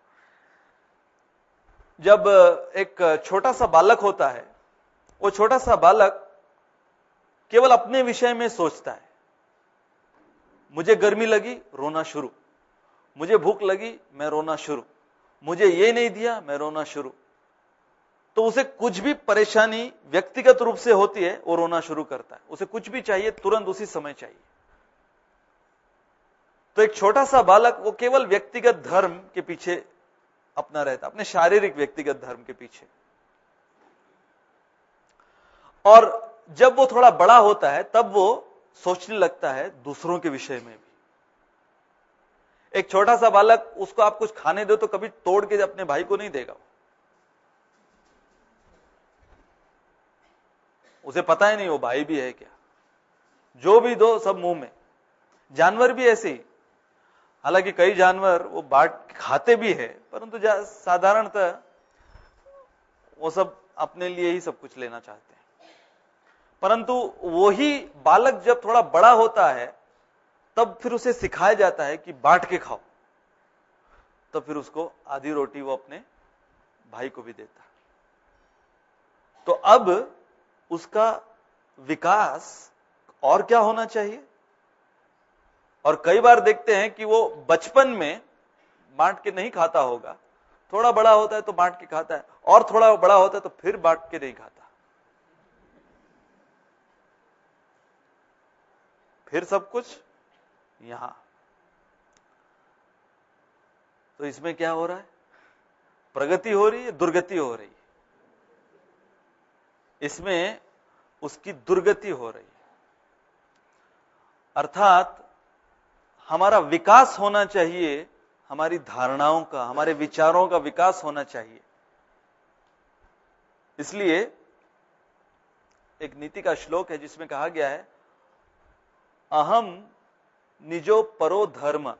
जब एक छोटा सा बालक होता है, वो छोटा सा बालक केवल अपने विषय में सोचता है। मुझे गर्मी लगी, रोना शुरू। मुझे भूख लगी, मैं रोना शुरू। मुझे ये नहीं दिया, मैं रोना शुरू। तो उसे कुछ भी परेशानी व्यक्तिगत रूप से होती है, वो रोना शुरू करता है। उसे कुछ भी चाहिए, तुरंत उसी समय चाहिए। तो एक छोटा सा बालक वो केवल व्यक्तिगत धर्म के पीछे अपना रहता, अपने शारीरिक व्यक्तिगत धर्म के पीछे। और जब वो थोड़ा बड़ा होता है, तब वो सोचने लगता है दूसरों के विषय में भी। एक छोटा सा बालक, उसको आप कुछ खाने दो तो कभी तोड़ के अपने भाई को नहीं देगा। उसे पता ही नहीं वो भाई भी है क्या। जो भी दो सब मुंह में। जानवर भी ऐसे ही, हालांकि कई जानवर वो बांट खाते भी है, परंतु साधारणतः वो सब अपने लिए ही सब कुछ लेना चाहते हैं। परंतु वही बालक जब थोड़ा बड़ा होता है, तब फिर उसे सिखाया जाता है कि बांट के खाओ। तो फिर उसको आधी रोटी वो अपने भाई को भी देता। तो अब उसका विकास और क्या होना चाहिए। और कई बार देखते हैं कि वो बचपन में बांट के नहीं खाता होगा, थोड़ा बड़ा होता है तो बांट के खाता है, और थोड़ा बड़ा होता है तो फिर बांट के नहीं खाता, फिर सब कुछ यहां। तो इसमें क्या हो रहा है? प्रगति हो रही है, दुर्गति हो रही है। इसमें उसकी दुर्गति हो रही है। अर्थात हमारा विकास होना चाहिए, हमारी धारणाओं का, हमारे विचारों का विकास होना चाहिए। इसलिए एक नीति का श्लोक है जिसमें कहा गया है, अहम निजो परो धर्म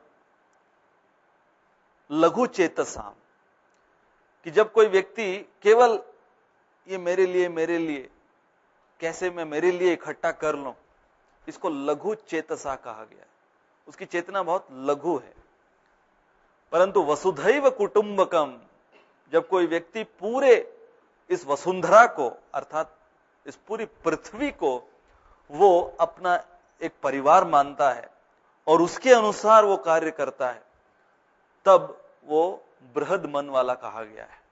लघु चेतसाम। कि जब कोई व्यक्ति केवल ये मेरे लिए कैसे मैं मेरे लिए इकट्ठा कर लूं, इसको लघु चेतसा कहा गया है। उसकी चेतना बहुत लघु है। परंतु वसुधैव कुटुंबकम, जब कोई व्यक्ति पूरे इस वसुंधरा को, अर्थात इस पूरी पृथ्वी को वो अपना एक परिवार मानता है और उसके अनुसार वो कार्य करता है, तब वो बृहद मन वाला कहा गया है।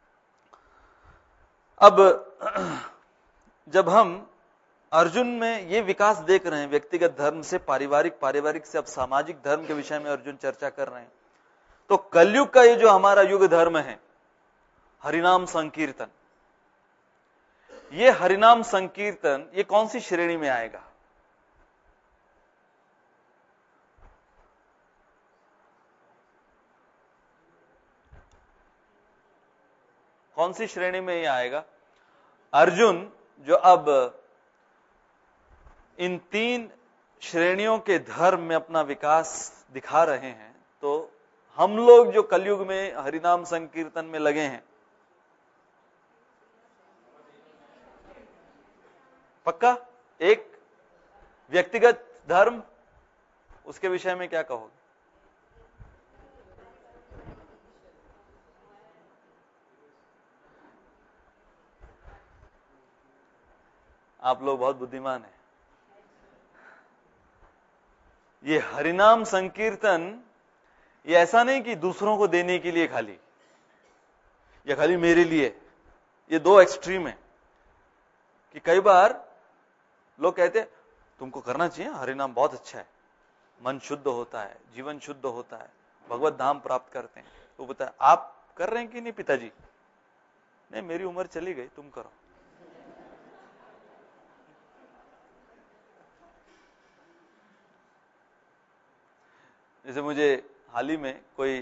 अब जब हम अर्जुन में ये विकास देख रहे हैं, व्यक्तिगत धर्म से पारिवारिक से अब सामाजिक धर्म के विषय में अर्जुन चर्चा कर रहे हैं, तो कलयुग का ये जो हमारा युग धर्म है, हरिनाम संकीर्तन, ये हरिनाम संकीर्तन ये कौन सी श्रेणी में आएगा? कौन सी श्रेणी में ये आएगा? अर्जुन जो अब इन 3 श्रेणियों के धर्म में अपना विकास दिखा रहे हैं, तो हम लोग जो कलयुग में हरिनाम संकीर्तन में लगे हैं, पक्का एक व्यक्तिगत धर्म, उसके विषय में क्या कहोगे? आप लोग बहुत बुद्धिमान हैं। ये हरिनाम संकीर्तन ये ऐसा नहीं कि दूसरों को देने के लिए खाली, या खाली मेरे लिए। ये 2 एक्सट्रीम है कि कई बार लोग कहते हैं तुमको करना चाहिए, हरिनाम बहुत अच्छा है, मन शुद्ध होता है, जीवन शुद्ध होता है, भगवत धाम प्राप्त करते हैं। तो बता, आप कर रहे हैं कि नहीं पिताजी? नहीं, मेरी उम्र चली गई, तुम करो। जैसे मुझे हाल ही में कोई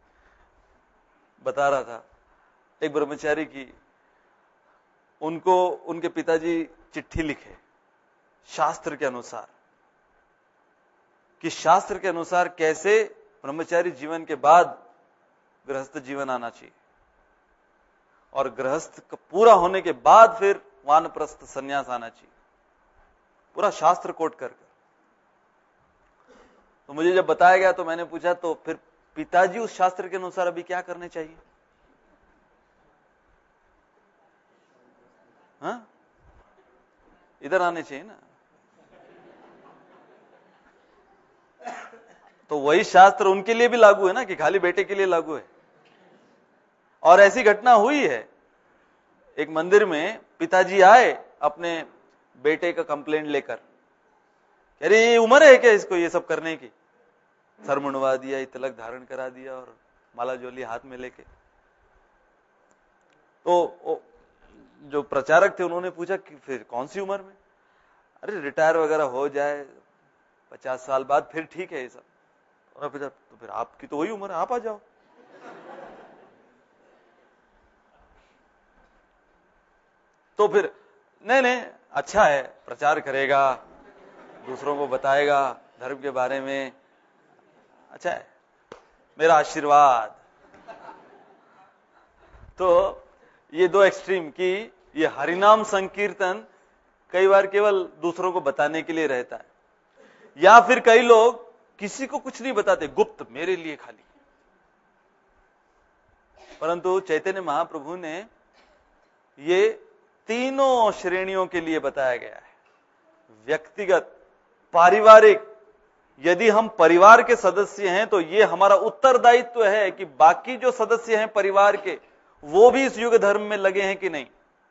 बता रहा था, एक ब्रह्मचारी की उनको उनके पिताजी चिट्ठी लिखे शास्त्र के अनुसार, कि शास्त्र के अनुसार कैसे ब्रह्मचारी जीवन के बाद गृहस्थ जीवन आना चाहिए, और गृहस्थ का पूरा होने के बाद फिर वानप्रस्थ संन्यास आना चाहिए, पूरा शास्त्र कोट कर। तो मुझे जब बताया गया तो मैंने पूछा, तो फिर पिताजी उस शास्त्र के अनुसार अभी क्या करने चाहिए? हाँ, इधर आने चाहिए ना। तो वही शास्त्र उनके लिए भी लागू है ना, कि खाली बेटे के लिए लागू है? और ऐसी घटना हुई है, एक मंदिर में पिताजी आए अपने बेटे का कंप्लेंट लेकर, अरे ये उम्र है क्या इसको ये सब करने की? सर मुंडवा दिया, तिलक धारण करा दिया और माला जोली हाथ में लेके। तो जो प्रचारक थे उन्होंने पूछा कि फिर कौन सी उम्र में? अरे रिटायर वगैरह हो जाए 50 साल बाद फिर ठीक है ये सब। और तो फिर आपकी तो वही उम्र है, आप आ जाओ। तो फिर नहीं अच्छा है, प्रचार करेगा, दूसरों को बताएगा धर्म के बारे में, अच्छा है, मेरा आशीर्वाद। तो ये दो एक्सट्रीम की, ये हरिनाम संकीर्तन कई बार केवल दूसरों को बताने के लिए रहता है, या फिर कई लोग किसी को कुछ नहीं बताते, गुप्त मेरे लिए खाली। परंतु चैतन्य महाप्रभु ने ये तीनों श्रेणियों के लिए बताया गया है। व्यक्तिगत, पारिवारिक, यदि हम परिवार के सदस्य हैं तो ये हमारा उत्तरदायित्व है कि बाकी जो सदस्य हैं परिवार के, वो भी इस युग धर्म में लगे हैं कि नहीं।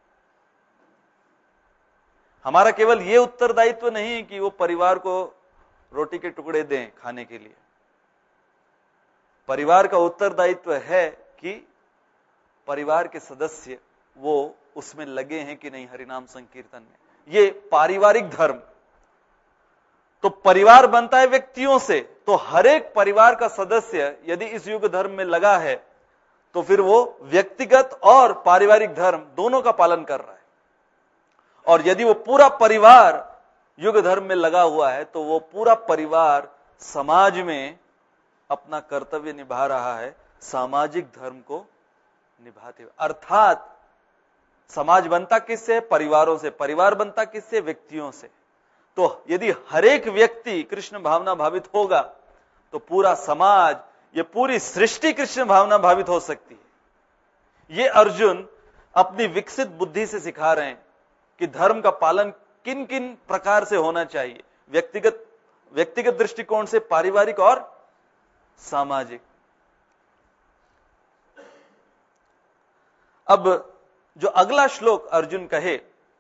हमारा केवल ये उत्तरदायित्व नहीं कि वो परिवार को रोटी के टुकड़े दें खाने के लिए। परिवार का उत्तरदायित्व है कि परिवार के सदस्य वो उसमें लगे हैं कि नहीं हरिनाम संकीर्तन में। ये पारिवारिक धर्म। तो परिवार बनता है व्यक्तियों से, तो हर एक परिवार का सदस्य यदि इस युग धर्म में लगा है तो फिर वो व्यक्तिगत और पारिवारिक धर्म दोनों का पालन कर रहा है। और यदि वो पूरा परिवार युग धर्म में लगा हुआ है तो वो पूरा परिवार समाज में अपना कर्तव्य निभा रहा है, सामाजिक धर्म को निभाते हुए। अर्थात समाज बनता किससे? परिवारों से। परिवार बनता किससे? व्यक्तियों से। तो यदि हर एक व्यक्ति कृष्ण भावना भावित होगा तो पूरा समाज, ये पूरी सृष्टि कृष्ण भावना भावित हो सकती है। ये अर्जुन अपनी विकसित बुद्धि से सिखा रहे हैं कि धर्म का पालन किन किन प्रकार से होना चाहिए, व्यक्तिगत दृष्टिकोण से, पारिवारिक और सामाजिक। अब जो अगला श्लोक अर्जुन कहे,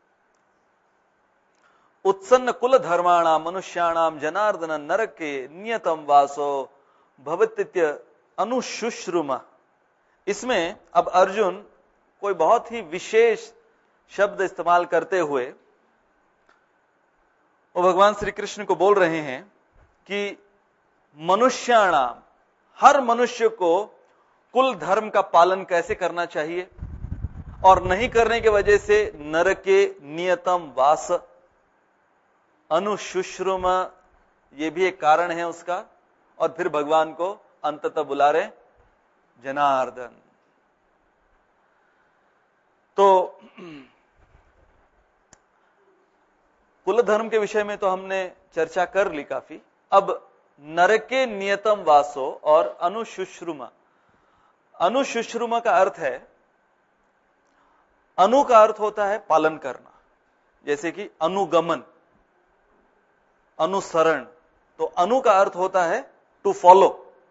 उत्सन्न कुल धर्माणाम मनुष्याणाम जनार्दन नरके नियतम वासो भवतीत्य अनुशुश्रुमा। इसमें अब अर्जुन कोई बहुत ही विशेष शब्द इस्तेमाल करते हुए वो भगवान श्री कृष्ण को बोल रहे हैं कि मनुष्याणाम, हर मनुष्य को कुल धर्म का पालन कैसे करना चाहिए, और नहीं करने की वजह से नरके नियतम वास अनुशुश्रुम, ये भी एक कारण है उसका। और फिर भगवान को अंततः बुला रहे जनार्दन। तो कुल धर्म के विषय में तो हमने चर्चा कर ली काफी। अब नरके नियतम वासो और अनुशुश्रुम। अनुशुश्रुम का अर्थ है, अनु का अर्थ होता है पालन करना, जैसे कि अनुगमन, अनुसरण। तो अनु का अर्थ होता है टू फॉलो।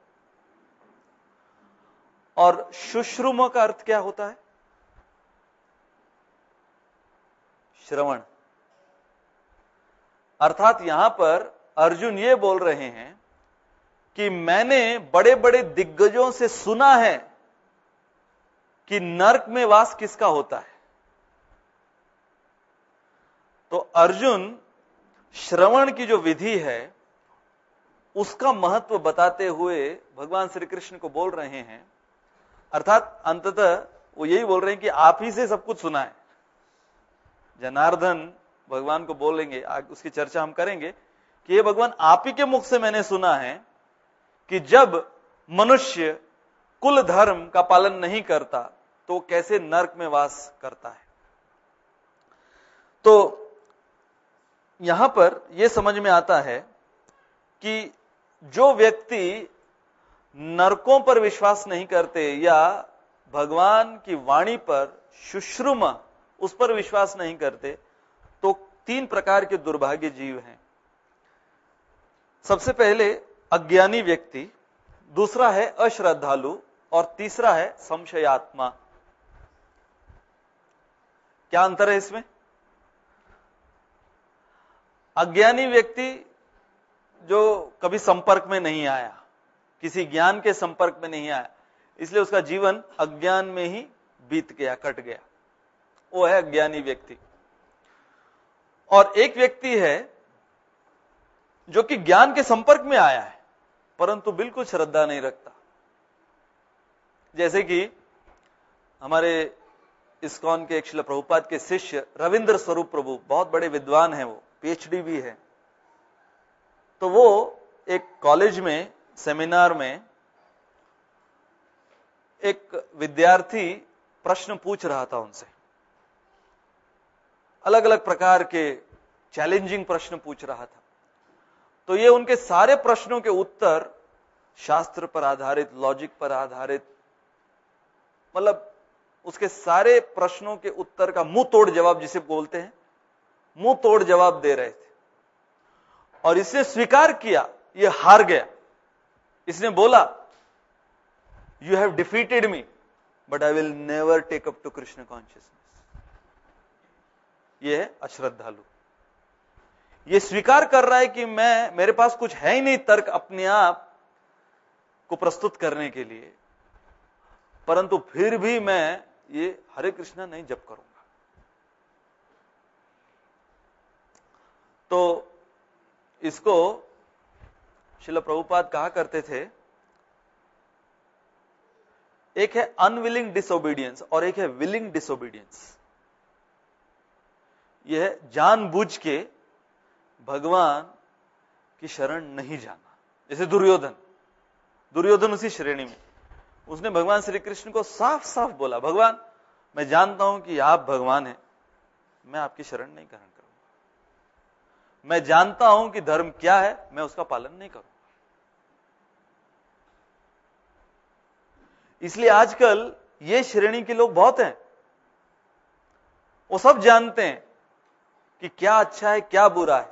और शुश्रुम का अर्थ क्या होता है? श्रवण। अर्थात यहां पर अर्जुन ये बोल रहे हैं कि मैंने बड़े बड़े दिग्गजों से सुना है कि नरक में वास किसका होता है। तो अर्जुन श्रवण की जो विधि है उसका महत्व बताते हुए भगवान श्री कृष्ण को बोल रहे हैं। अर्थात अंततः वो यही बोल रहे हैं कि आप ही से सब कुछ सुना है। जनार्दन भगवान को बोलेंगे, उसकी चर्चा हम करेंगे कि ये भगवान आप ही के मुख से मैंने सुना है कि जब मनुष्य कुल धर्म का पालन नहीं करता तो कैसे नरक में वास करता है। तो यहां पर यह समझ में आता है कि जो व्यक्ति नरकों पर विश्वास नहीं करते या भगवान की वाणी पर, शुश्रुमा, उस पर विश्वास नहीं करते, तो 3 प्रकार के दुर्भाग्य जीव हैं। सबसे पहले अज्ञानी व्यक्ति, दूसरा है अश्रद्धालु और तीसरा है संशयात्मा। क्या अंतर है इसमें? अज्ञानी व्यक्ति जो कभी संपर्क में नहीं आया, किसी ज्ञान के संपर्क में नहीं आया, इसलिए उसका जीवन अज्ञान में ही बीत गया, कट गया, वो है अज्ञानी व्यक्ति। और एक व्यक्ति है जो कि ज्ञान के संपर्क में आया है परंतु बिल्कुल श्रद्धा नहीं रखता। जैसे कि हमारे इस्कॉन के एक श्रील प्रभुपाद के शिष्य रविंद्र स्वरूप प्रभु, बहुत बड़े विद्वान हैं, वो पीएचडी भी है। तो वो एक कॉलेज में सेमिनार में एक विद्यार्थी प्रश्न पूछ रहा था उनसे, अलग अलग प्रकार के चैलेंजिंग प्रश्न पूछ रहा था। तो ये उनके सारे प्रश्नों के उत्तर शास्त्र पर आधारित, लॉजिक पर आधारित, मतलब उसके सारे प्रश्नों के उत्तर का मुंह तोड़ जवाब जिसे बोलते हैं, मुंह तोड़ जवाब दे रहे थे। और इसने स्वीकार किया ये हार गया। इसने बोला, you have defeated me but I will never take up to Krishna consciousness. ये है अश्रद्धालु। ये स्वीकार कर रहा है कि मेरे पास कुछ है ही नहीं तर्क अपने आप को प्रस्तुत करने के लिए, परंतु फिर भी मैं ये हरे कृष्णा नहीं जप करूंगा। तो इसको श्रील प्रभुपाद कहा करते थे, एक है अनविलिंग डिसोबीडियंस और एक है विलिंग डिसोबीडियंस। यह है जानबूझ के भगवान की शरण नहीं जाना। जैसे दुर्योधन उसी श्रेणी में, उसने भगवान श्री कृष्ण को साफ साफ बोला, भगवान मैं जानता हूं कि आप भगवान हैं, मैं आपकी शरण नहीं ग्रहण करूंगा। मैं जानता हूं कि धर्म क्या है, मैं उसका पालन नहीं करूंगा। इसलिए आजकल ये श्रेणी के लोग बहुत हैं। वो सब जानते हैं कि क्या अच्छा है क्या बुरा है।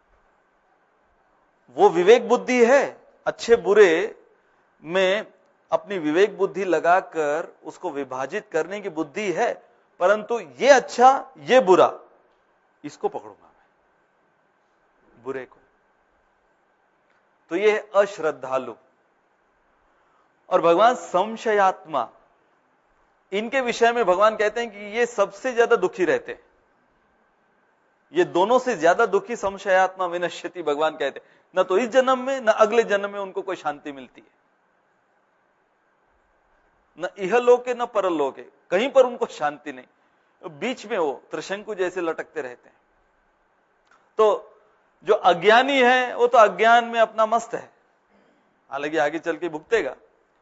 वो विवेक बुद्धि है, अच्छे बुरे में अपनी विवेक बुद्धि लगाकर उसको विभाजित करने की बुद्धि है, परंतु ये अच्छा ये बुरा, इसको पकड़ूंगा मैं, बुरे को। तो ये है अश्रद्धालु। और भगवान संशयात्मा, इनके विषय में भगवान कहते हैं कि ये सबसे ज्यादा दुखी रहते हैं। ये दोनों से ज्यादा दुखी संशयात्मा विनश्यति, भगवान कहते हैं। न तो इस जन्म में न अगले जन्म में उनको कोई शांति मिलती है, न इहलोके न परलोके, कहीं पर उनको शांति नहीं। बीच में वो त्रिशंकु जैसे लटकते रहते हैं। तो जो अज्ञानी है वो तो अज्ञान में अपना मस्त है, हालांकि आगे चल के भुगतेगा।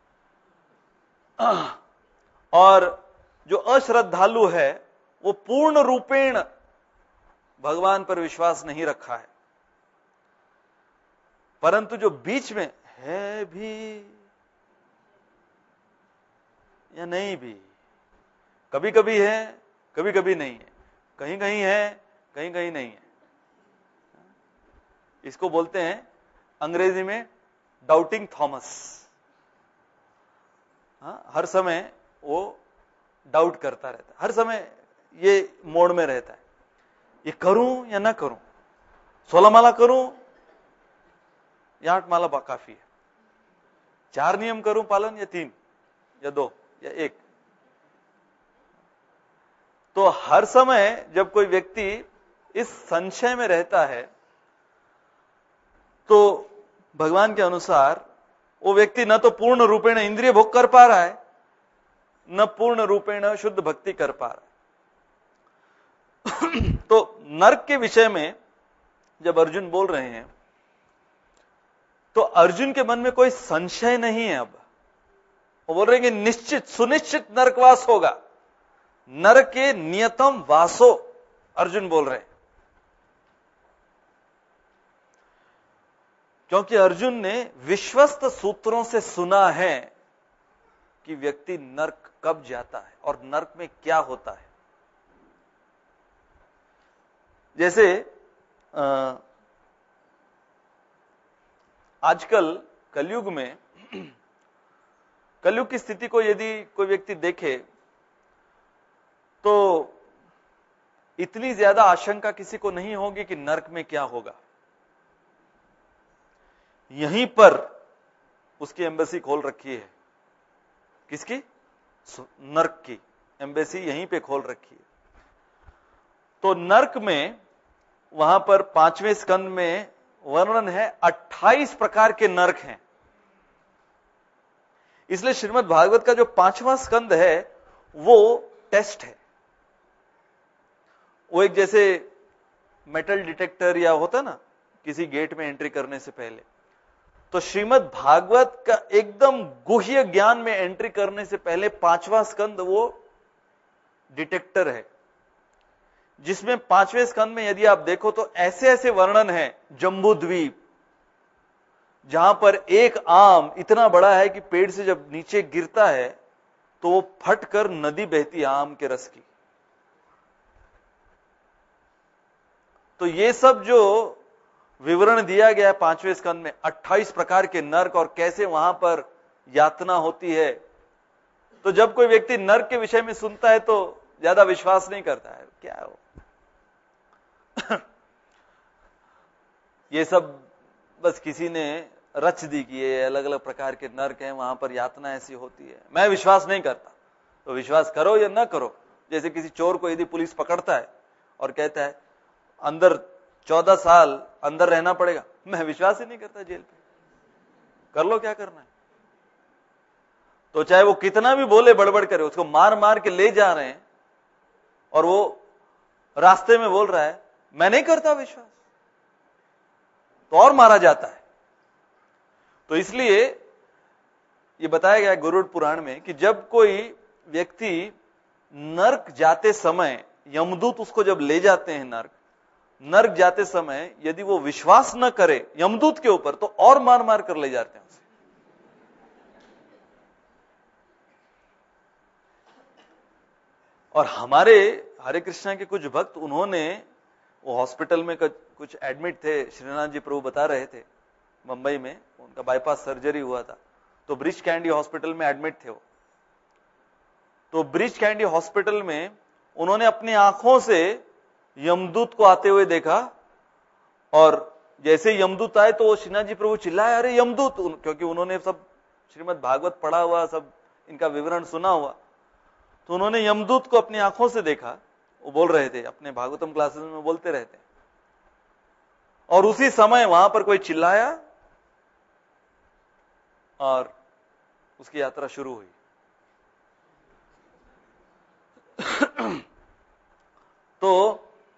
और जो अश्रद्धालु है वो पूर्ण रूपेण भगवान पर विश्वास नहीं रखा है, परंतु जो बीच में है भी या नहीं भी, कभी कभी है कभी कभी नहीं है, कहीं कहीं है कहीं कहीं नहीं है, इसको बोलते हैं अंग्रेजी में डाउटिंग थॉमस। हर समय वो डाउट करता रहता है, हर समय ये मोड में रहता है, ये करूं या ना करूं, 16 माला करूं या 8 माला काफी है, 4 नियम करूं पालन या 3 या 2 या 1। तो हर समय जब कोई व्यक्ति इस संशय में रहता है तो भगवान के अनुसार वो व्यक्ति न तो पूर्ण रूपेण इंद्रिय भोग कर पा रहा है, न पूर्ण रूपेण शुद्ध भक्ति कर पा रहा है। तो नरक के विषय में जब अर्जुन बोल रहे हैं तो अर्जुन के मन में कोई संशय नहीं है। अब वो बोल रहे हैं कि निश्चित सुनिश्चित नरकवास होगा, नरक के नियतम वासो, अर्जुन बोल रहे हैं। क्योंकि अर्जुन ने विश्वस्त सूत्रों से सुना है कि व्यक्ति नरक कब जाता है और नरक में क्या होता है। जैसे आजकल कलयुग में, कलयुग की स्थिति को यदि कोई व्यक्ति देखे तो इतनी ज्यादा आशंका किसी को नहीं होगी कि नरक में क्या होगा। यहीं पर उसकी एम्बेसी खोल रखी है। किसकी? नरक की एम्बेसी यहीं पे खोल रखी है। तो नरक में वहां पर 5वें स्कंद में वर्णन है 28 प्रकार के नरक हैं। इसलिए श्रीमद् भागवत का जो 5वां स्कंद है वो टेस्ट है। वो एक जैसे मेटल डिटेक्टर या होता ना किसी गेट में एंट्री करने से पहले, तो श्रीमद् भागवत का एकदम गुह्य ज्ञान में एंट्री करने से पहले 5वां स्कंद वो डिटेक्टर है, जिसमें 5वें स्कंद में यदि आप देखो तो ऐसे ऐसे वर्णन है जम्बू द्वीप, जहां पर एक आम इतना बड़ा है कि पेड़ से जब नीचे गिरता है तो वो फट कर नदी बहती है आम के रस की। तो ये सब जो विवरण दिया गया है 5वें स्कंद में 28 प्रकार के नरक और कैसे वहां पर यातना होती है, तो जब कोई व्यक्ति नरक के विषय में सुनता है तो ज्यादा विश्वास नहीं करता है। क्या है वो ये सब बस किसी ने रच दी कि ये अलग अलग प्रकार के नरक हैं, वहां पर यातना ऐसी होती है, मैं विश्वास नहीं करता। तो विश्वास करो या ना करो। जैसे किसी चोर को यदि पुलिस पकड़ता है और कहता है अंदर 14 साल अंदर रहना पड़ेगा, मैं विश्वास ही नहीं करता जेल पे, कर लो क्या करना है। तो चाहे वो कितना भी बोले बड़बड़ करे, उसको मार मार के ले जा रहे हैं और वो रास्ते में बोल रहा है मैं नहीं करता विश्वास, तो और मारा जाता है। तो इसलिए ये बताया गया गरुड़ पुराण में कि जब कोई व्यक्ति नरक जाते समय, यमदूत उसको जब ले जाते हैं नरक जाते समय यदि वो विश्वास न करे यमदूत के ऊपर तो और मार मार कर ले जाते हैं उसे। और हमारे हरे कृष्णा के कुछ भक्त, उन्होंने वो हॉस्पिटल में कुछ एडमिट थे, श्रीनाथ जी प्रभु बता रहे थे, मुंबई में उनका बाईपास सर्जरी हुआ था, तो ब्रिज कैंडी हॉस्पिटल में एडमिट थे वो। तो ब्रिज कैंडी हॉस्पिटल में उन्होंने अपनी आंखों से यमदूत को आते हुए देखा, और जैसे यमदूत आए तो वो श्रीनाथ जी प्रभु चिल्लाए अरे यमदूत, क्योंकि उन्होंने सब श्रीमद् भागवत पढ़ा हुआ, सब इनका विवरण सुना हुआ। तो उन्होंने यमदूत को अपनी आंखों से देखा। वो बोल रहे थे, अपने भागवतम क्लासेस में बोलते रहते, और उसी समय वहां पर कोई चिल्लाया और उसकी यात्रा शुरू हुई। तो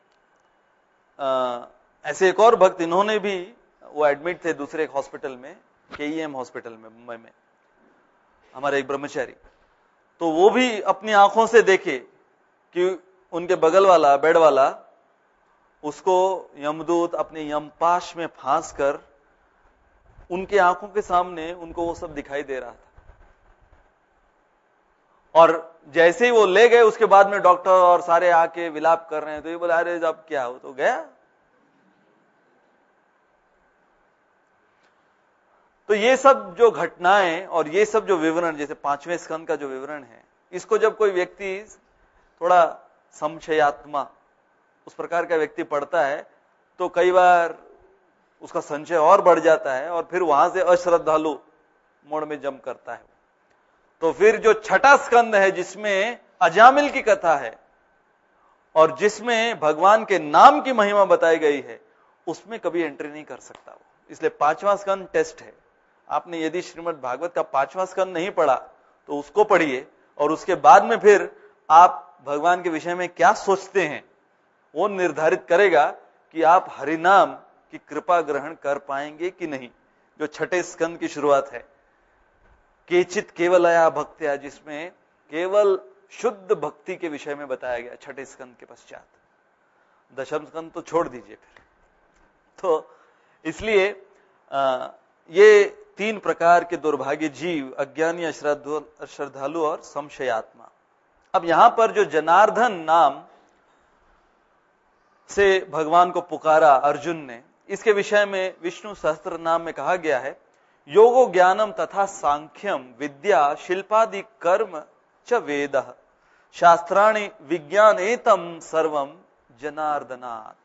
ऐसे एक और भक्त, इन्होंने भी, वो एडमिट थे दूसरे एक हॉस्पिटल में, KEM हॉस्पिटल में मुंबई में, हमारे एक ब्रह्मचारी। तो वो भी अपनी आंखों से देखे कि उनके बगल वाला बेड वाला, उसको यमदूत अपने यमपाश में फांस कर उनके आंखों के सामने उनको वो सब दिखाई दे रहा था। और जैसे ही वो ले गए उसके बाद में डॉक्टर और सारे आके विलाप कर रहे हैं, तो ये बोला अरे अब क्या हो, तो गया। तो ये सब जो घटनाएं और ये सब जो विवरण, जैसे 5वें स्कंद का जो विवरण है, इसको जब कोई व्यक्ति थोड़ा संशयात्मा उस प्रकार का व्यक्ति पढ़ता है तो कई बार उसका संशय और बढ़ जाता है और फिर वहां से अश्रद्धालु मोड़ में जंप करता है। तो फिर जो 6ठा स्कंद है जिसमें अजामिल की कथा है और जिसमें भगवान के नाम की महिमा बताई गई है, उसमें कभी एंट्री नहीं कर सकता वो। इसलिए 5वां स्कंद टेस्ट है। आपने यदि श्रीमद् भागवत का 5वां स्कंद नहीं पढ़ा तो उसको पढ़िए, और उसके बाद में फिर आप भगवान के विषय में क्या सोचते हैं वो निर्धारित करेगा कि आप हरिनाम की कृपा ग्रहण कर पाएंगे कि नहीं। जो 6ठे स्कंद की शुरुआत है, केचित केवलया भक्त्या, जिसमें केवल शुद्ध भक्ति के विषय में बताया गया 6ठे स्कंद के पश्चात। 10वां स्कंद तो छोड़ दीजिए फिर। तो इसलिए ये 3 प्रकार के दुर्भाग्य जीव, अज्ञानी, अश्रद्धालु और संशयात्मा। अब यहां पर जो जनार्दन नाम से भगवान को पुकारा अर्जुन ने, इसके विषय में विष्णु सहस्त्र नाम में कहा गया है, योगो ज्ञानम तथा सांख्यम विद्या शिल्पादि कर्म च वेदः शास्त्राणि विज्ञानेतम सर्वम जनार्दनात्।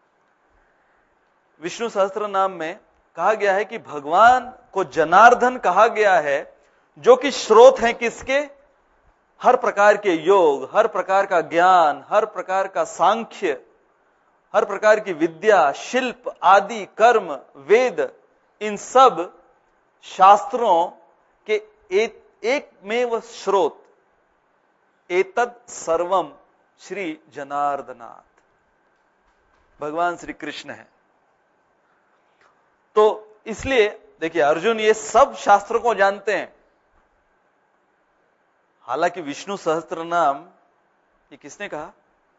विष्णु सहस्त्र नाम में कहा गया है कि भगवान को जनार्दन कहा गया है, जो कि स्रोत है किसके? हर प्रकार के योग, हर प्रकार का ज्ञान, हर प्रकार का सांख्य, हर प्रकार की विद्या, शिल्प आदि कर्म, वेद, इन सब शास्त्रों के एक में वह स्रोत, एतद सर्वम श्री जनार्दनाथ, भगवान श्री कृष्ण है। तो इसलिए देखिए, अर्जुन ये सब शास्त्रों को जानते हैं। हालांकि विष्णु सहस्त्र नाम ये किसने कहा?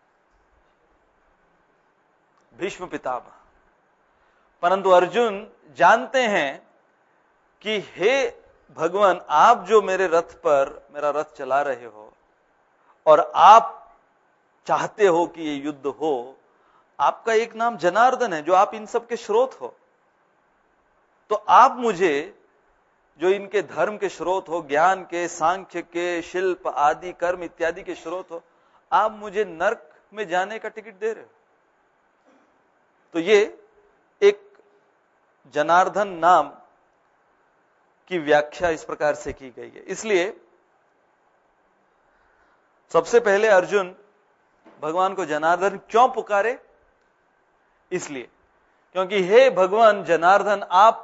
भीष्म पितामह। परंतु अर्जुन जानते हैं कि हे भगवान, आप जो मेरे रथ पर मेरा रथ चला रहे हो और आप चाहते हो कि ये युद्ध हो, आपका एक नाम जनार्दन है, जो आप इन सब के स्रोत हो। तो आप मुझे, जो इनके धर्म के स्रोत हो, ज्ञान के, सांख्य के, शिल्प आदि कर्म इत्यादि के स्रोत हो, आप मुझे नरक में जाने का टिकट दे रहे हो। तो ये एक जनार्दन नाम की व्याख्या इस प्रकार से की गई है। इसलिए सबसे पहले अर्जुन भगवान को जनार्दन क्यों पुकारे? इसलिए क्योंकि हे भगवान जनार्दन, आप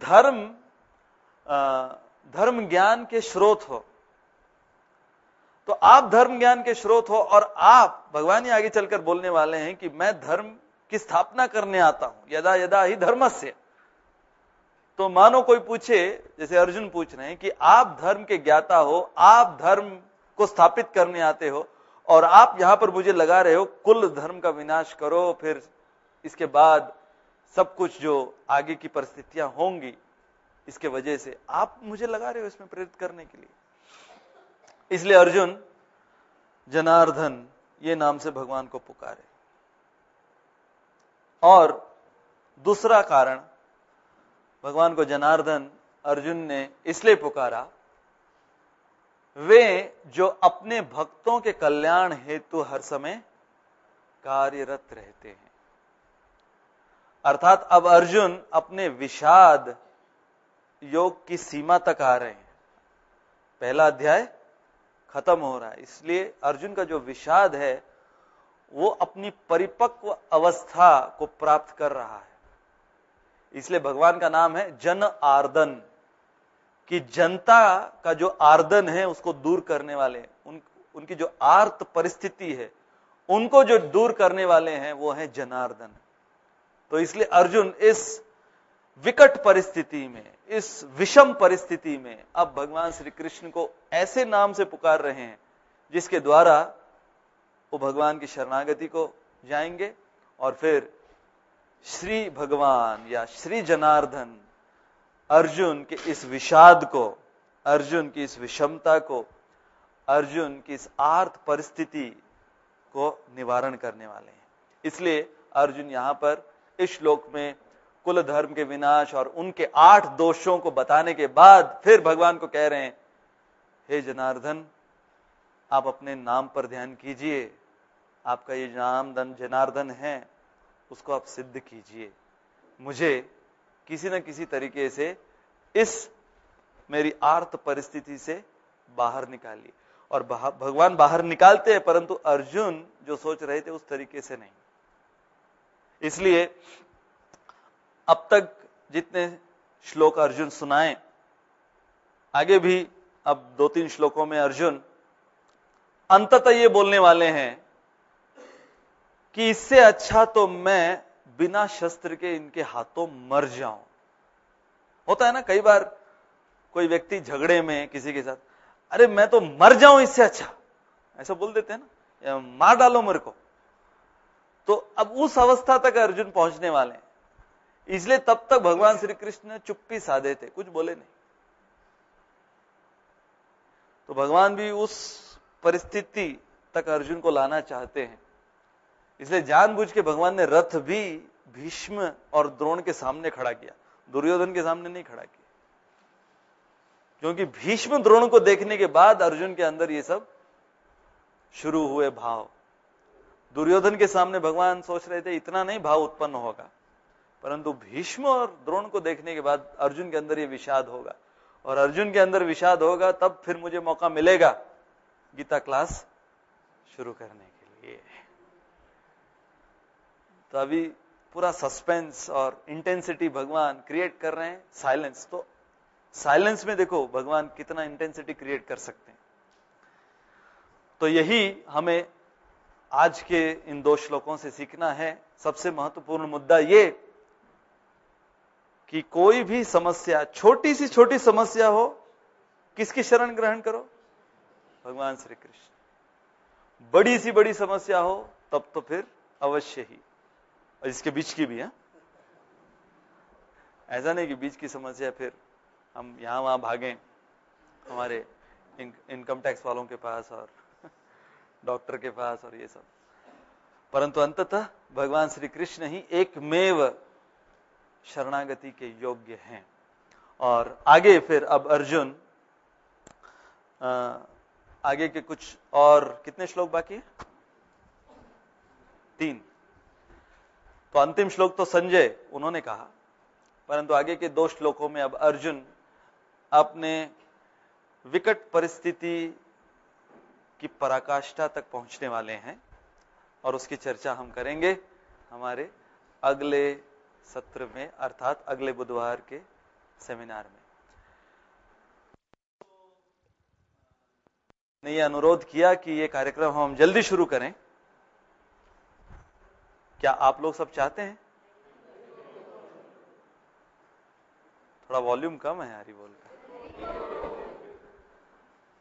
धर्म ज्ञान के स्रोत हो। तो आप धर्म ज्ञान के स्रोत हो, और आप, भगवान ही आगे चलकर बोलने वाले हैं कि मैं धर्म की स्थापना करने आता हूं, यदा यदा ही धर्मस्य। तो मानो कोई पूछे, जैसे अर्जुन पूछ रहे हैं कि आप धर्म के ज्ञाता हो, आप धर्म को स्थापित करने आते हो, और आप यहां पर मुझे लगा रहे हो कुल धर्म का विनाश करो, फिर इसके बाद सब कुछ जो आगे की परिस्थितियां होंगी इसके वजह से आप मुझे लगा रहे हो इसमें प्रेरित करने के लिए। इसलिए अर्जुन जनार्दन ये नाम से भगवान को पुकारे। और दूसरा कारण भगवान को जनार्दन अर्जुन ने इसलिए पुकारा, वे जो अपने भक्तों के कल्याण हेतु हर समय कार्यरत रहते हैं। अर्थात अब अर्जुन अपने विषाद योग की सीमा तक आ रहे हैं। पहला अध्याय खत्म हो रहा है, इसलिए अर्जुन का जो विषाद है वो अपनी परिपक्व अवस्था को प्राप्त कर रहा है। इसलिए भगवान का नाम है जन आर्दन, कि जनता का जो आर्दन है उसको दूर करने वाले, उनकी जो आर्त परिस्थिति है उनको जो दूर करने वाले हैं वो है जनार्दन। तो इसलिए अर्जुन इस विकट परिस्थिति में, इस विषम परिस्थिति में अब भगवान श्री कृष्ण को ऐसे नाम से पुकार रहे हैं जिसके द्वारा वो भगवान की शरणागति को जाएंगे, और फिर श्री भगवान या श्री जनार्दन अर्जुन के इस विषाद को, अर्जुन की इस विषमता को, अर्जुन की इस आर्त परिस्थिति को निवारण करने वाले हैं। इसलिए अर्जुन यहां पर इस श्लोक में कुल धर्म के विनाश और उनके 8 दोषों को बताने के बाद फिर भगवान को कह रहे हैं, हे जनार्दन, आप अपने नाम पर ध्यान कीजिए, आपका ये नाम जनार्दन है उसको आप सिद्ध कीजिए, मुझे किसी न किसी तरीके से इस मेरी आर्त परिस्थिति से बाहर निकालिए। और भगवान बाहर निकालते हैं, परंतु अर्जुन जो सोच रहे थे उस तरीके से नहीं। इसलिए अब तक जितने श्लोक अर्जुन सुनाए, आगे भी अब 2-3 श्लोकों में अर्जुन अंततः ये बोलने वाले हैं कि इससे अच्छा तो मैं बिना शस्त्र के इनके हाथों मर जाऊं। होता है ना कई बार कोई व्यक्ति झगड़े में किसी के साथ, अरे मैं तो मर जाऊं इससे अच्छा, ऐसा बोल देते हैं ना, या मार डालो मेरे को। तो अब उस अवस्था तक अर्जुन पहुंचने वाले हैं, इसलिए तब तक भगवान श्री कृष्ण चुप्पी साधे थे, कुछ बोले नहीं। तो भगवान भी उस परिस्थिति तक अर्जुन को लाना चाहते हैं, इसलिए जानबूझ के भगवान ने रथ भी भीष्म और द्रोण के सामने खड़ा किया, दुर्योधन के सामने नहीं खड़ा किया, क्योंकि भीष्म द्रोण को देखने के बाद अर्जुन के अंदर ये सब शुरू हुए भाव। दुर्योधन के सामने भगवान सोच रहे थे इतना नहीं भाव उत्पन्न होगा, परंतु भीष्म और द्रोण को देखने के बाद अर्जुन के अंदर ये विषाद होगा, और अर्जुन के अंदर विषाद होगा तब फिर मुझे मौका मिलेगा गीता क्लास शुरू करने के लिए। तो अभी पूरा सस्पेंस और इंटेंसिटी भगवान क्रिएट कर रहे हैं, साइलेंस। तो साइलेंस में देखो भगवान कितना इंटेंसिटी क्रिएट कर सकते हैं। तो यही हमें आज के इन 2 श्लोकों से सीखना है। सबसे महत्वपूर्ण मुद्दा ये कि कोई भी समस्या, छोटी सी छोटी समस्या हो, किसकी शरण ग्रहण करो? भगवान श्री कृष्ण। बड़ी सी बड़ी समस्या हो तब तो फिर अवश्य ही, और इसके बीच की भी है, ऐसा नहीं कि बीच की समस्या फिर हम यहां वहां भागें हमारे इनकम टैक्स वालों के पास और डॉक्टर के पास और ये सब, परंतु अंततः भगवान श्री कृष्ण ही एकमेव शरणागति के योग्य हैं। और आगे फिर अब अर्जुन आगे के कुछ और कितने श्लोक बाकी है? 3। तो अंतिम श्लोक तो संजय उन्होंने कहा, परंतु आगे के 2 श्लोकों में अब अर्जुन अपने विकट परिस्थिति की पराकाष्ठा तक पहुंचने वाले हैं, और उसकी चर्चा हम करेंगे हमारे अगले सत्र में, अर्थात अगले बुधवार के सेमिनार में। ने यह अनुरोध किया कि ये कार्यक्रम हम जल्दी शुरू करें। क्या आप लोग सब चाहते हैं? थोड़ा वॉल्यूम कम है यार, बोल